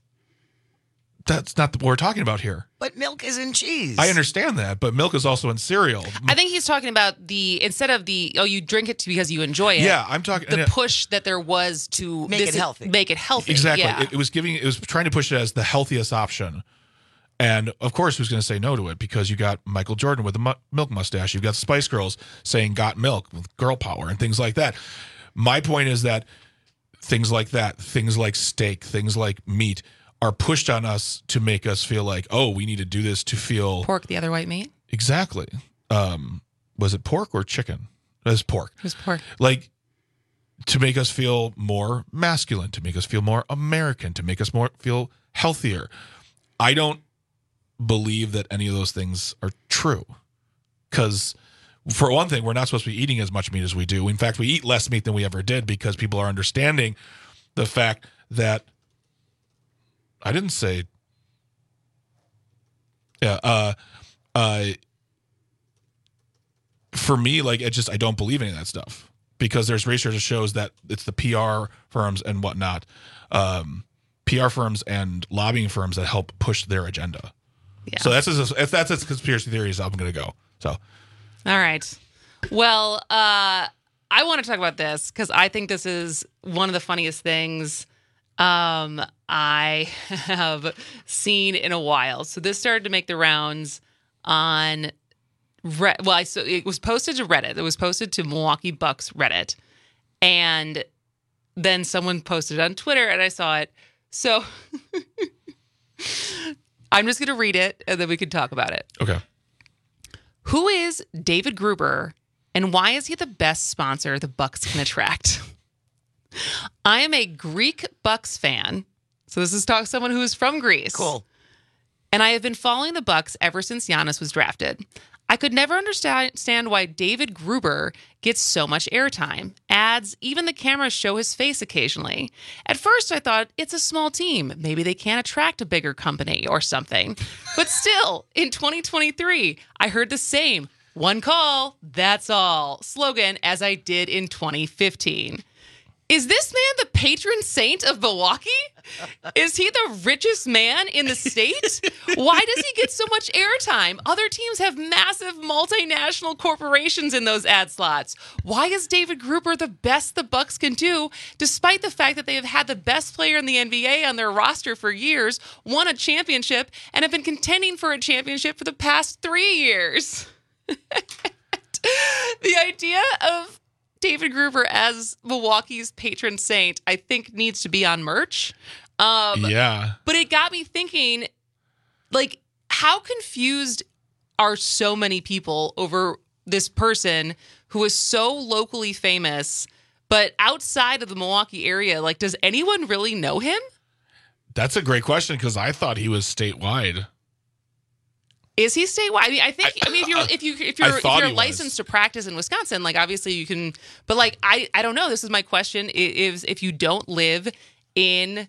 that's not what we're talking about here. But milk is in cheese. I understand that, but milk is also in cereal. I think he's talking about the instead of the oh you drink it because you enjoy it. Yeah, I'm talking- the yeah. push that there was to Make this it is- healthy. Make it healthy. Exactly. Yeah. It, it was giving. It was trying to push it as the healthiest option. And of course, who's going to say no to it? Because you got Michael Jordan with the mu- milk mustache. You've got Spice Girls saying "got milk" with girl power and things like that. My point is that things like that, things like steak, things like meat, are pushed on us to make us feel like, oh, we need to do this to feel Pork, the other white meat. exactly. Um, was it pork or chicken? It was pork. It was pork. Like to make us feel more masculine, to make us feel more American, to make us more feel healthier. I don't believe that any of those things are true. Because for one thing, we're not supposed to be eating as much meat as we do. In fact, we eat less meat than we ever did because people are understanding the fact that I didn't say yeah, uh uh for me, like it just I don't believe any of that stuff. Because there's research that shows that it's the P R firms and whatnot, um, P R firms and lobbying firms that help push their agenda. Yeah. So that's as if that's as conspiracy theories I'm going to go. So, All right. Well, uh, I want to talk about this because I think this is one of the funniest things um, I have seen in a while. So this started to make the rounds on Re- well, I, so it was posted to Reddit. It was posted to Milwaukee Bucks Reddit, and then someone posted it on Twitter and I saw it. So I'm just going to read it and then we can talk about it. Okay. Who is David Gruber and why is he the best sponsor the Bucks can attract? I am a Greek Bucks fan. So this is talk someone who is from Greece. Cool. And I have been following the Bucks ever since Giannis was drafted. I could never understand why David Gruber gets so much airtime. Ads, even the cameras show his face occasionally. At first, I thought it's a small team. Maybe they can't attract a bigger company or something. But still, in twenty twenty-three, I heard the same "one call, that's all" slogan as I did in twenty fifteen. Is this man the patron saint of Milwaukee? Is he the richest man in the state? Why does he get so much airtime? Other teams have massive multinational corporations in those ad slots. Why is David Gruber the best the Bucks can do, despite the fact that they have had the best player in the N B A on their roster for years, won a championship, and have been contending for a championship for the past three years? The idea of David Gruber as Milwaukee's patron saint, I think, needs to be on merch. Um, yeah. But it got me thinking, like, how confused are so many people over this person who is so locally famous, but outside of the Milwaukee area? Like, does anyone really know him? That's a great question because I thought he was statewide. Is he statewide? I mean, I think. I, I mean, if you're if you if you're if you're licensed was. to practice in Wisconsin, like obviously you can. But like, I I don't know. This is my question: is if you don't live in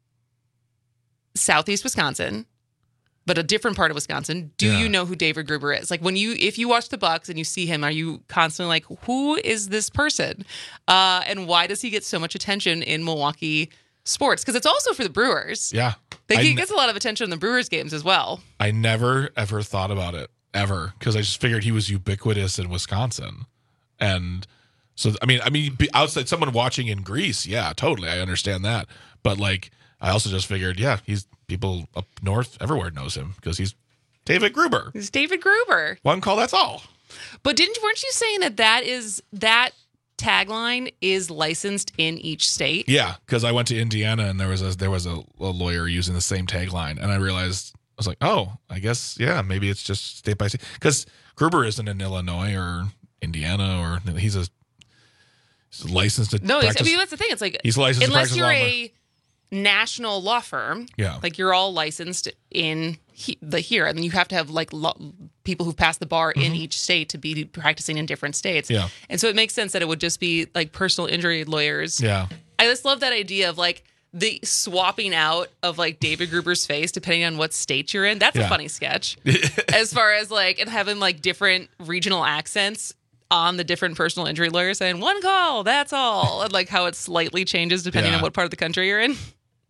Southeast Wisconsin, but a different part of Wisconsin, do Yeah. you know who David Gruber is? Like when you if you watch the Bucks and you see him, are you constantly like, who is this person, uh, and why does he get so much attention in Milwaukee sports? Because it's also for the Brewers. Yeah. Like, he I, gets a lot of attention in the Brewers games as well. I never, ever thought about it, ever, because I just figured he was ubiquitous in Wisconsin. And so, I mean, I mean, be- outside someone watching in Greece, yeah, totally, I understand that. But, like, I also just figured, yeah, he's people up north everywhere knows him because he's David Gruber. He's David Gruber. One call, that's all. But didn't weren't you saying that that is that tagline is licensed in each state? Yeah, because I went to Indiana and there was a there was a, a lawyer using the same tagline, and I realized I was like, oh, I guess yeah, maybe it's just state by state because Gruber isn't in Illinois or Indiana or he's a, he's licensed to No, practice. I mean that's the thing. It's like He's licensed to unless practice you're law. a national law firm, Yeah. like you're all licensed in he, the here, and then you have to have like law, people who pass the bar in each state to be practicing in different states. Yeah. And so it makes sense that it would just be like personal injury lawyers. Yeah. I just love that idea of like the swapping out of like David Gruber's face depending on what state you're in. That's a Yeah. funny sketch. As far as like and having like different regional accents on the different personal injury lawyers saying one call, that's all, and like how it slightly changes depending Yeah. on what part of the country you're in.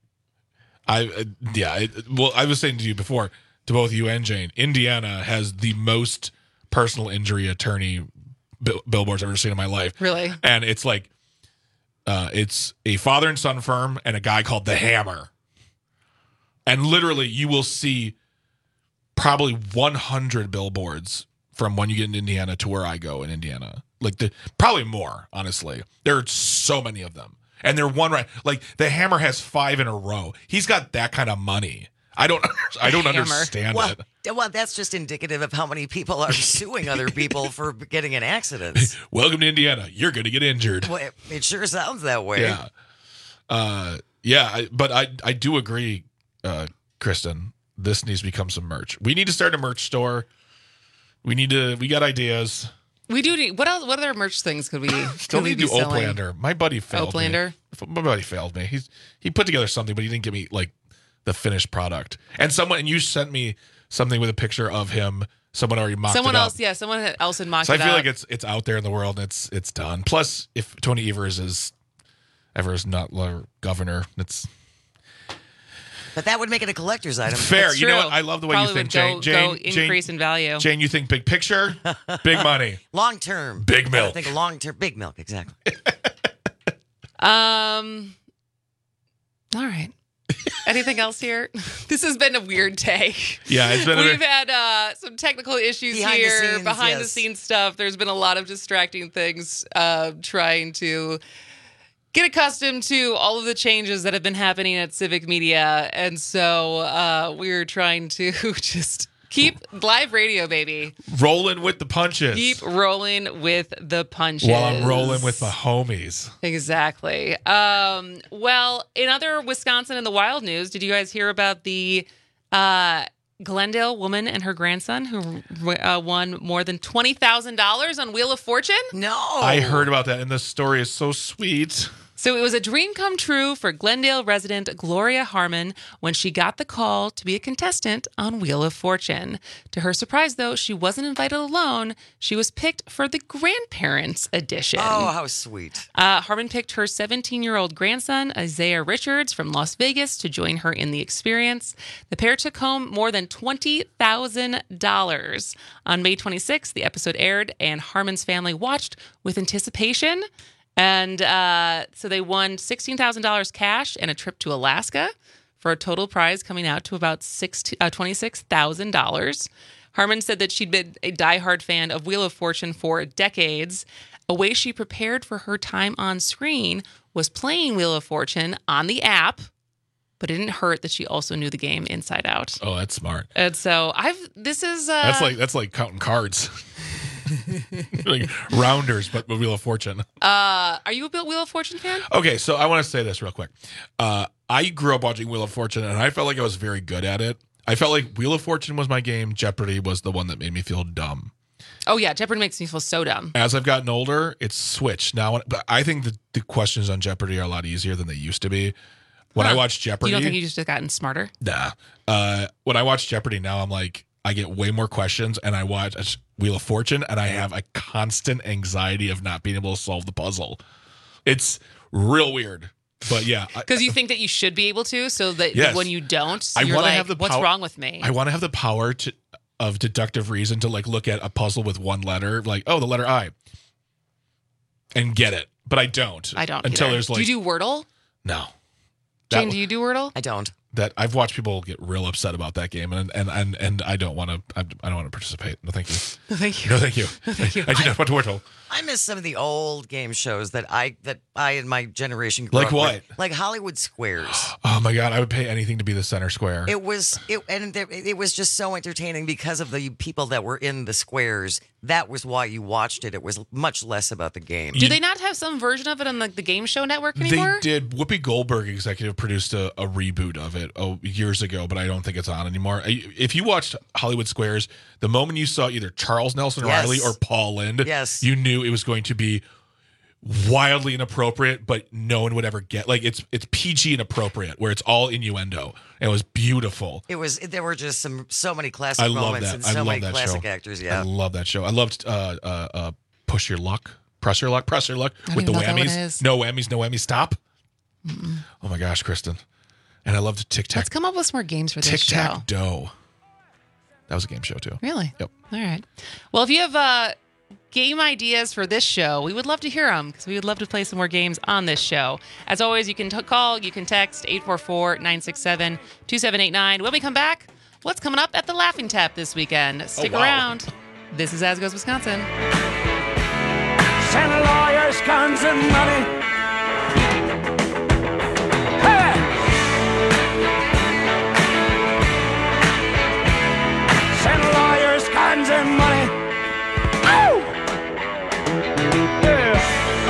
I uh, yeah. It, well, I was saying to you before, to both you and Jane, Indiana has the most personal injury attorney bill- billboards I've ever seen in my life. Really? And it's like, uh, it's a father and son firm and a guy called the Hammer. And literally, you will see probably one hundred billboards from when you get in Indiana to where I go in Indiana. Like the probably more, honestly. There are so many of them. And they're one right. Like the Hammer has five in a row. He's got that kind of money. I don't. I don't Hammer. understand well, it. Well, that's just indicative of how many people are suing other people for getting in accidents. Welcome to Indiana. You're going to get injured. Well, it, it sure sounds that way. Yeah. Uh, yeah. I, but I, I do agree, uh, Kristen. This needs to become some merch. We need to start a merch store. We need to. We got ideas. We do need what else? What other merch things could we Still could we need to be do selling? Oplander. My buddy failed Oplander? me. My buddy failed me. He's he put together something, but he didn't give me like the finished product. And someone and you sent me something with a picture of him. Someone already mocked Someone it up. else, yeah, someone had- else had mocked So I it feel up. like it's it's out there in the world and it's it's done. Plus, if Tony Evers is Evers not la- governor, it's But that would make it a collector's item. fair. That's You know true. what? I love the way Probably you think, would Jane. go- Jane, go Jane, increase in value. Jane, you think big picture, big money, Long term. big milk. I think long term. Big milk, exactly. Um. All right. Anything else here? This has been a weird day. Yeah, it's been a We've bit- had uh, some technical issues Behind the here, scenes, behind the yes. scenes stuff. There's been a lot of distracting things uh, trying to get accustomed to all of the changes that have been happening at Civic Media. And so uh, we're trying to just keep live radio, baby. Rolling with the punches. Keep rolling with the punches. While I'm rolling with my homies. Exactly. Um, well, in other Wisconsin in the Wild news, did you guys hear about the uh, Glendale woman and her grandson who uh, won more than twenty thousand dollars on Wheel of Fortune? No. I heard about that, and the story is so sweet. So it was a dream come true for Glendale resident Gloria Harmon when she got the call to be a contestant on Wheel of Fortune. To her surprise, though, she wasn't invited alone. She was picked for the grandparents edition. Oh, how sweet. Uh, Harmon picked her seventeen-year-old grandson, Isaiah Richards, from Las Vegas to join her in the experience. The pair took home more than twenty thousand dollars. On May twenty-sixth, the episode aired, and Harmon's family watched with anticipation. And uh, so they won sixteen thousand dollars cash and a trip to Alaska for a total prize coming out to about twenty-six thousand dollars. Harmon said that she'd been a diehard fan of Wheel of Fortune for decades. A way she prepared for her time on screen was playing Wheel of Fortune on the app, but it didn't hurt that she also knew the game inside out. Oh, that's smart. And so I've, this is... Uh, that's like that's like counting cards. Like rounders, but with Wheel of Fortune. Uh, are you a Wheel of Fortune fan? Okay, so I want to say this real quick. Uh, I grew up watching Wheel of Fortune, and I felt like I was very good at it. I felt like Wheel of Fortune was my game. Jeopardy was the one that made me feel dumb. Oh, yeah. Jeopardy makes me feel so dumb. As I've gotten older, it's switched. Now, but I think the, the questions on Jeopardy are a lot easier than they used to be. When huh. I watch Jeopardy... You don't think you just have gotten smarter? Nah. Uh, when I watch Jeopardy now, I'm like, I get way more questions, and I watch Wheel of Fortune, and I have a constant anxiety of not being able to solve the puzzle. It's real weird. But yeah. Because you think that you should be able to, so that yes. when you don't, I you're like, have the what's pow- wrong with me? I want to have the power to of deductive reason to like look at a puzzle with one letter, like, oh, the letter I, and get it. But I don't. I don't Until either. there's like... Do you do Wordle? No. Jane, that, do you do Wordle? I don't. That I've watched people get real upset about that game, and and and, and I don't want to. I, I don't want to participate. No, thank you. No, thank you. No, thank you. No, thank you. I, I do not want to Wordle. I miss some of the old game shows that I that I and my generation grew like up what? with. Like Hollywood Squares. Oh my god, I would pay anything to be the center square. It was it and there, it was just so entertaining because of the people that were in the squares. That was why you watched it. It was much less about the game. Do they not have some version of it on like the Game Show Network anymore? They did. Whoopi Goldberg executive produced a, a reboot of it oh, years ago, but I don't think it's on anymore. If you watched Hollywood Squares, the moment you saw either Charles Nelson Yes. Riley or Paul Lynde, yes. you knew it was going to be wildly inappropriate, but no one would ever get. Like it's it's P G inappropriate, where it's all innuendo. And it was beautiful. It was. There were just some so many classic I love moments that. and I so love many that classic show. actors. Yeah, I love that show. I loved uh, uh, uh, Push Your Luck, Press Your Luck, Press Your Luck I don't with the even know what that whammies. one is. No whammies, no whammies. Stop. Mm-mm. Oh my gosh, Kristen. And I loved Tic Tac. Let's come up with some more games for this Tic show. Tac Doe. That was a game show too. Really? Yep. All right. Well, if you have uh, game ideas for this show, we would love to hear them because we would love to play some more games on this show. As always, you can t- call, you can text eight four four, nine six seven, two seven eight nine. When we come back, what's coming up at the Laughing Tap this weekend? Stick Oh, wow. around. This is As Goes Wisconsin. Santa lawyers, guns, and money. Santa lawyers, guns, and money. Ow! Yeah.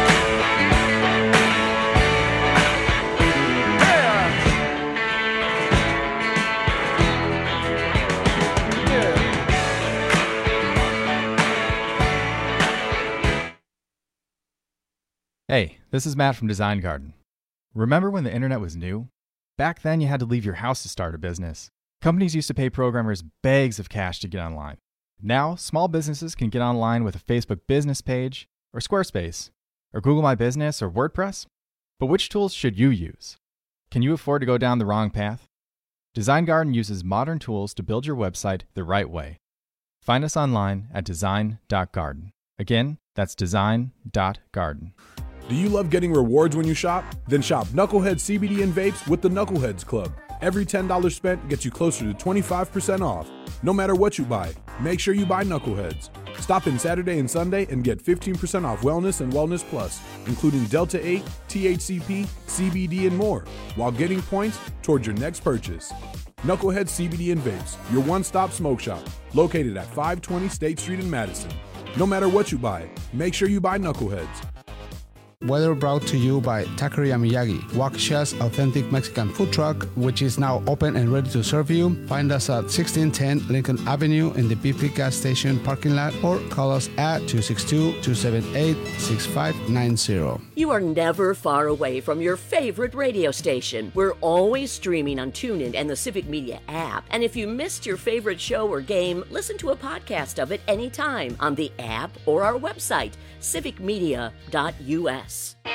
Hey, this is Matt from Design Garden. Remember when the internet was new? Back then, you had to leave your house to start a business. Companies used to pay programmers bags of cash to get online. Now, small businesses can get online with a Facebook business page, or Squarespace, or Google My Business, or WordPress. But which tools should you use? Can you afford to go down the wrong path? Design Garden uses modern tools to build your website the right way. Find us online at design dot garden. Again, that's design dot garden. Do you love getting rewards when you shop? Then shop Knucklehead C B D and vapes with the Knuckleheads Club. Every ten dollars spent gets you closer to twenty-five percent off. No matter what you buy, make sure you buy Knuckleheads. Stop in Saturday and Sunday and get fifteen percent off Wellness and Wellness Plus, including Delta eight, T H C P, C B D, and more, while getting points towards your next purchase. Knucklehead C B D and Vapes, your one-stop smoke shop, located at five twenty State Street in Madison. No matter what you buy, make sure you buy Knuckleheads. Weather brought to you by Taqueria Miyagi, Waukesha's authentic Mexican food truck, which is now open and ready to serve you. Find us at sixteen ten Lincoln Avenue in the B P gas station parking lot, or call us at two six two, two seven eight, six five nine zero. You are never far away from your favorite radio station. We're always streaming on TuneIn and the Civic Media app. And if you missed your favorite show or game, listen to a podcast of it anytime on the app or our website, civic media dot U S.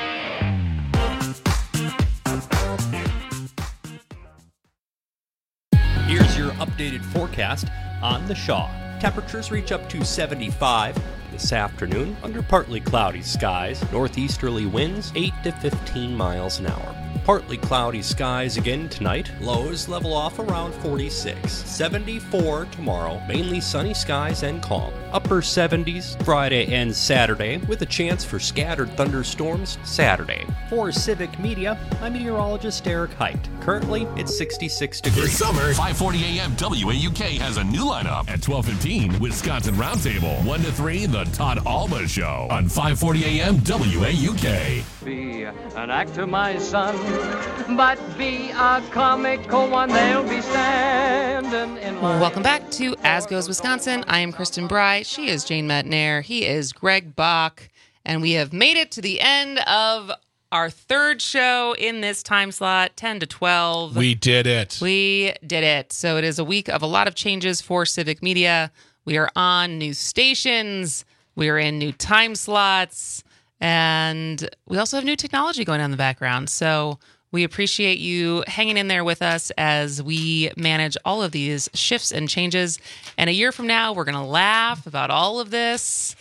Here's your updated forecast on the Shaw. Temperatures reach up to seventy-five this afternoon under partly cloudy skies. Northeasterly winds eight to fifteen miles an hour. Partly cloudy skies again tonight. Lows level off around forty-six. seventy-four tomorrow. Mainly sunny skies and calm. Upper seventies Friday and Saturday, with a chance for scattered thunderstorms Saturday. For Civic Media, I'm meteorologist Eric Height. Currently, it's sixty-six degrees. This summer, five forty A M W A U K has a new lineup. At twelve fifteen, Wisconsin Roundtable. one to three, The Todd Alba Show. On five forty A M W A U K. Be an actor, my son, but be a comical one. They'll be standing in line. Welcome back to As Goes Wisconsin. I am Kristen Bry. She is Jane Metnair. He is Greg Bach. And we have made it to the end of our third show in this time slot, ten to twelve. We did it. We did it. So it is a week of a lot of changes for Civic Media. We are on new stations. We are in new time slots. And we also have new technology going on in the background. So we appreciate you hanging in there with us as we manage all of these shifts and changes. And a year from now, we're going to laugh about all of this.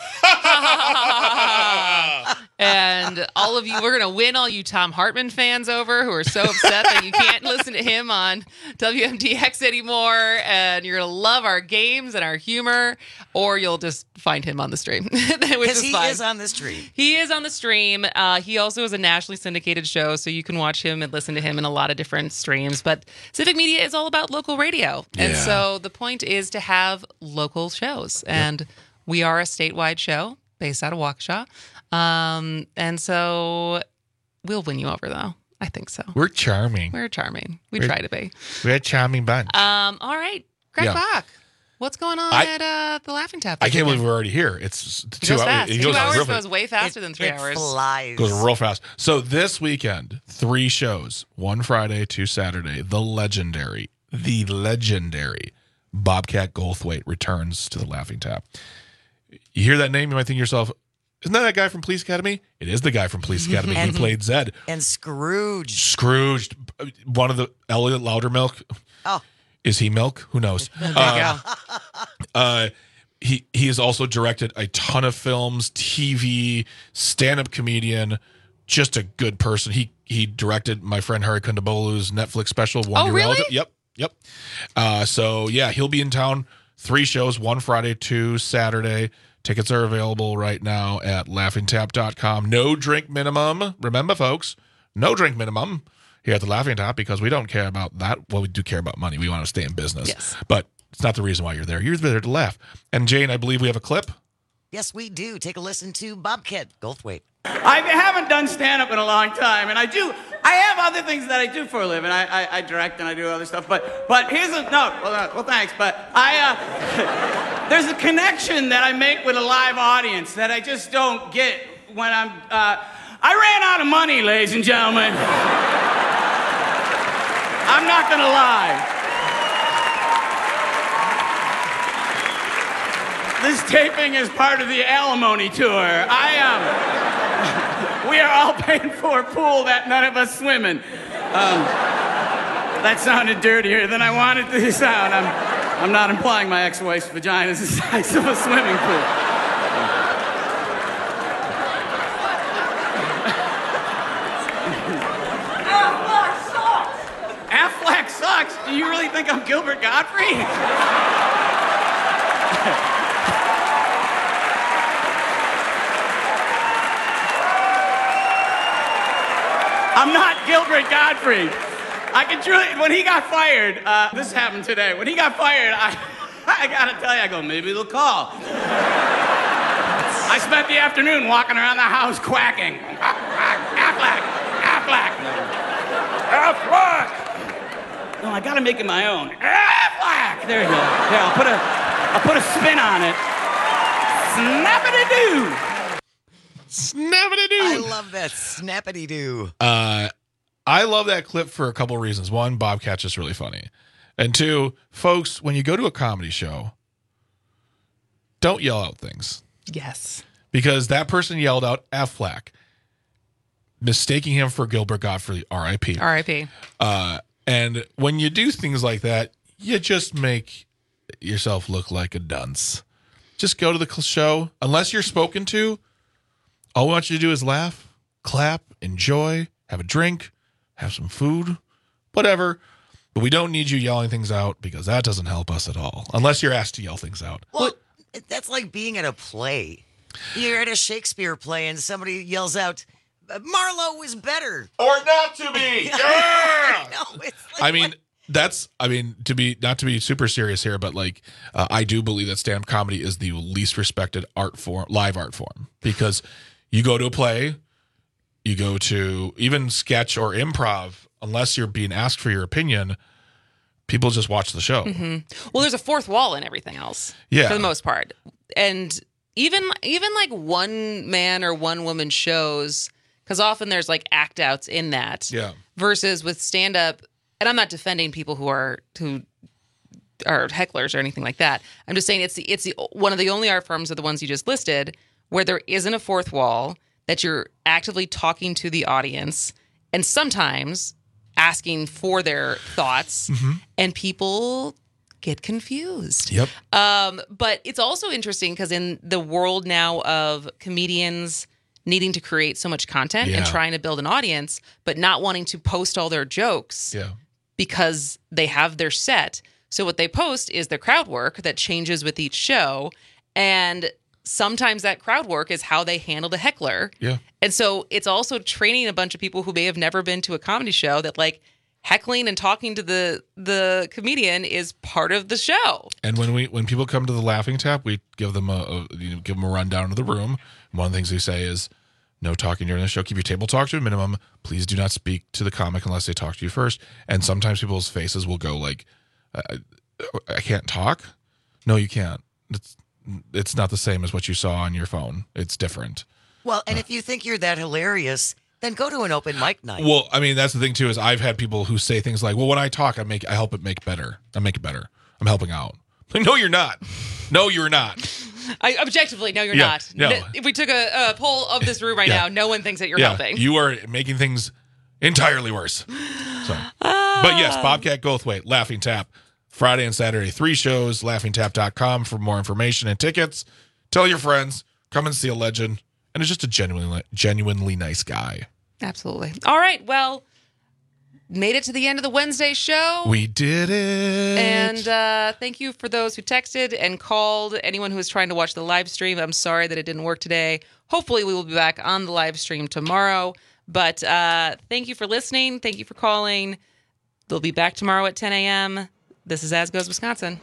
And all of you, we're going to win all you Tom Hartman fans over who are so upset that you can't listen to him on W M D X anymore. And you're going to love our games and our humor, or you'll just find him on the stream. Because he fine. is on the stream. He is on the stream. Uh, he also is a nationally syndicated show, so you can watch him and listen to him in a lot of different streams. But Civic Media is all about local radio. And Yeah. so the point is to have local shows. And yep. we are a statewide show based out of Waukesha. Um, and so we'll win you over, though. I think so. We're charming. We're charming. We We're, try to be. We're a charming bunch. Um, all right. Greg Yeah. Bach, what's going on I- at uh, the Laughing Tap? I this can't weekend? believe we're already here. It's It two goes hours. fast. It Two goes hours real goes fast. way faster than three it hours. flies. Goes real fast. So this weekend, three shows, one Friday, two Saturday. The legendary, the legendary Bobcat Goldthwait returns to the Laughing Tap. You hear that name, you might think to yourself, isn't that that guy from Police Academy? It is the guy from Police Academy. He played Zed. And Scrooge. Scrooge, one of the Elliot Loudermilk. Oh. Is he Milk? Who knows? There you Uh, go. uh, he he has also directed a ton of films, T V, stand-up comedian, just a good person. He he directed my friend Hari Kondabolu's Netflix special, One Oh, Year really? Relative. Yep, yep. Uh, so yeah, he'll be in town. Three shows, one Friday, two Saturday. Tickets are available right now at laughing tap dot com. No drink minimum. Remember, folks, no drink minimum here at the Laughing Tap, because we don't care about that. Well, we do care about money. We want to stay in business. Yes. But it's not the reason why you're there. You're there to laugh. And Jane, I believe we have a clip. Yes, we do. Take a listen to Bobcat Goldthwait. I haven't done stand-up in a long time, and I do. I have other things that I do for a living. I, I, I direct and I do other stuff. But but here's a no. Well, uh, well thanks. But I uh, there's a connection that I make with a live audience that I just don't get when I'm. Uh, I ran out of money, ladies and gentlemen. I'm not gonna lie. This taping is part of the alimony tour. I am. Um, we are all paying for a pool that none of us swim in. Um, that sounded dirtier than I wanted to sound. I'm, I'm not implying my ex-wife's vagina is the size of a swimming pool. Affleck sucks. Affleck sucks. Do you really think I'm Gilbert Gottfried? I'm not Gilbert Gottfried. I can truly, when he got fired, uh, this happened today. When he got fired, I, I gotta tell you, I go, maybe they'll call. I spent the afternoon walking around the house quacking. Aflac, Aflac, Aflac. No, I gotta make it my own. Aflac. There you go. There, I'll put a, I'll put a spin on it. Snappity-doo. Snappity-doo. I love that snappity-doo. Uh, I love that clip for a couple of reasons. One, Bobcat's just really funny. And two, folks, when you go to a comedy show, don't yell out things. Yes. Because that person yelled out Aflac, mistaking him for Gilbert Gottfried, R I P R I P Uh, and when you do things like that, you just make yourself look like a dunce. Just go to the show. Unless you're spoken to, all we want you to do is laugh, clap, enjoy, have a drink, have some food, whatever. But we don't need you yelling things out because that doesn't help us at all. Unless you're asked to yell things out. Well, that's like being at a play. You're at a Shakespeare play and somebody yells out, Marlowe was better. Or not to be. Yeah! No, it's like, I mean, that's, I mean, to be, not to be super serious here, but like, uh, I do believe that stand-up comedy is the least respected art form, live art form. Because you go to a play, you go to even sketch or improv, unless you're being asked for your opinion, people just watch the show. Mm-hmm. Well, there's a fourth wall in everything else. Yeah. For the most part. And even even like one man or one woman shows, because often there's like act outs in that. Yeah. Versus with stand up, and I'm not defending people who are who are hecklers or anything like that. I'm just saying it's the it's the one of the only art forms of the ones you just listed where there isn't a fourth wall, that you're actively talking to the audience and sometimes asking for their thoughts, mm-hmm. and people get confused. Yep. Um, but it's also interesting because in the world now of comedians needing to create so much content Yeah. and trying to build an audience, but not wanting to post all their jokes Yeah. because they have their set. So what they post is their crowd work that changes with each show. And sometimes that crowd work is how they handled a heckler. Yeah. And so it's also training a bunch of people who may have never been to a comedy show that like heckling and talking to the the comedian is part of the show. And when we when people come to the Laughing Tap, we give them a, a you know, give them a rundown of the room. And one of the things we say is no talking during the show. Keep your table talk to a minimum. Please do not speak to the comic unless they talk to you first. And sometimes people's faces will go like, I, I can't talk. No, you can't. It's it's not the same as what you saw on your phone. It's different. Well, and if you think you're that hilarious, then go to an open mic night. Well, I mean, that's the thing too, is I've had people who say things like, well, when I talk, I make, I help it make better. I make it better. I'm helping out. Like, no, you're not. No, you're not. I, objectively, no, you're Yeah, not. no. N- If we took a, a poll of this room right Yeah. now, no one thinks that you're yeah, helping. You are making things entirely worse. So, but yes, Bobcat Goldthwait, Laughing Tap, Friday and Saturday, three shows, laughing tap dot com for more information and tickets. Tell your friends, come and see a legend, and it's just a genuinely, genuinely nice guy. Absolutely. All right. Well, made it to the end of the Wednesday show. We did it. And uh, thank you for those who texted and called. Anyone who was trying to watch the live stream, I'm sorry that it didn't work today. Hopefully, we will be back on the live stream tomorrow. But uh, thank you for listening. Thank you for calling. They'll be back tomorrow at ten a.m. This is As Goes Wisconsin.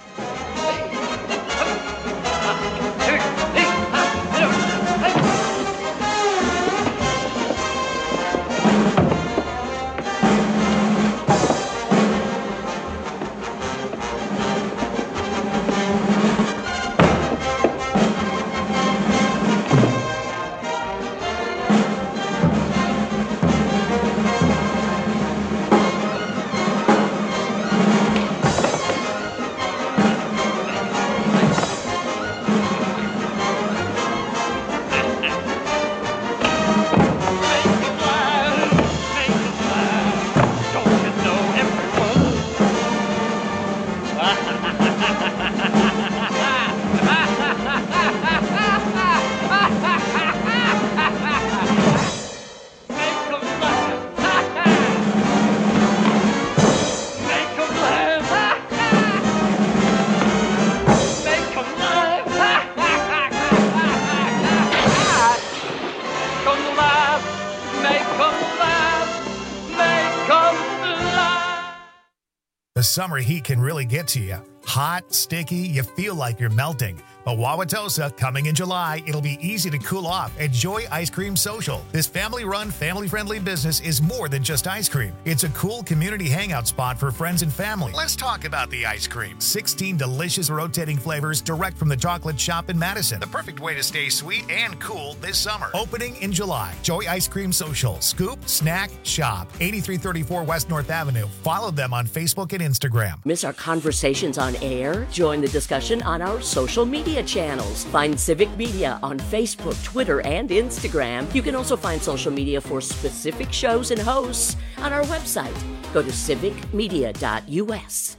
The summer heat can really get to you. Hot, sticky, you feel like you're melting. But Wauwatosa, coming in July, it'll be easy to cool off. Enjoy Ice Cream Social. This family-run, family-friendly business is more than just ice cream. It's a cool community hangout spot for friends and family. Let's talk about the ice cream. sixteen delicious rotating flavors direct from the chocolate shop in Madison. The perfect way to stay sweet and cool this summer. Opening in July. Joy Ice Cream Social. Scoop, snack, shop. eighty-three thirty-four West North Avenue. Follow them on Facebook and Instagram. Miss our conversations on air? Join the discussion on our social media channels. Find Civic Media on Facebook, Twitter, and Instagram. You can also find social media for specific shows and hosts on our website. Go to civic media dot u s.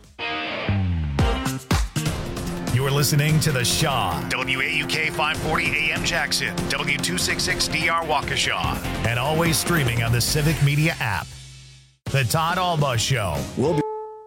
You're listening to The Shaw, W A U K five forty A M Jackson, W two sixty-six D R Waukesha, and always streaming on the Civic Media app. The Todd Alba Show. We'll be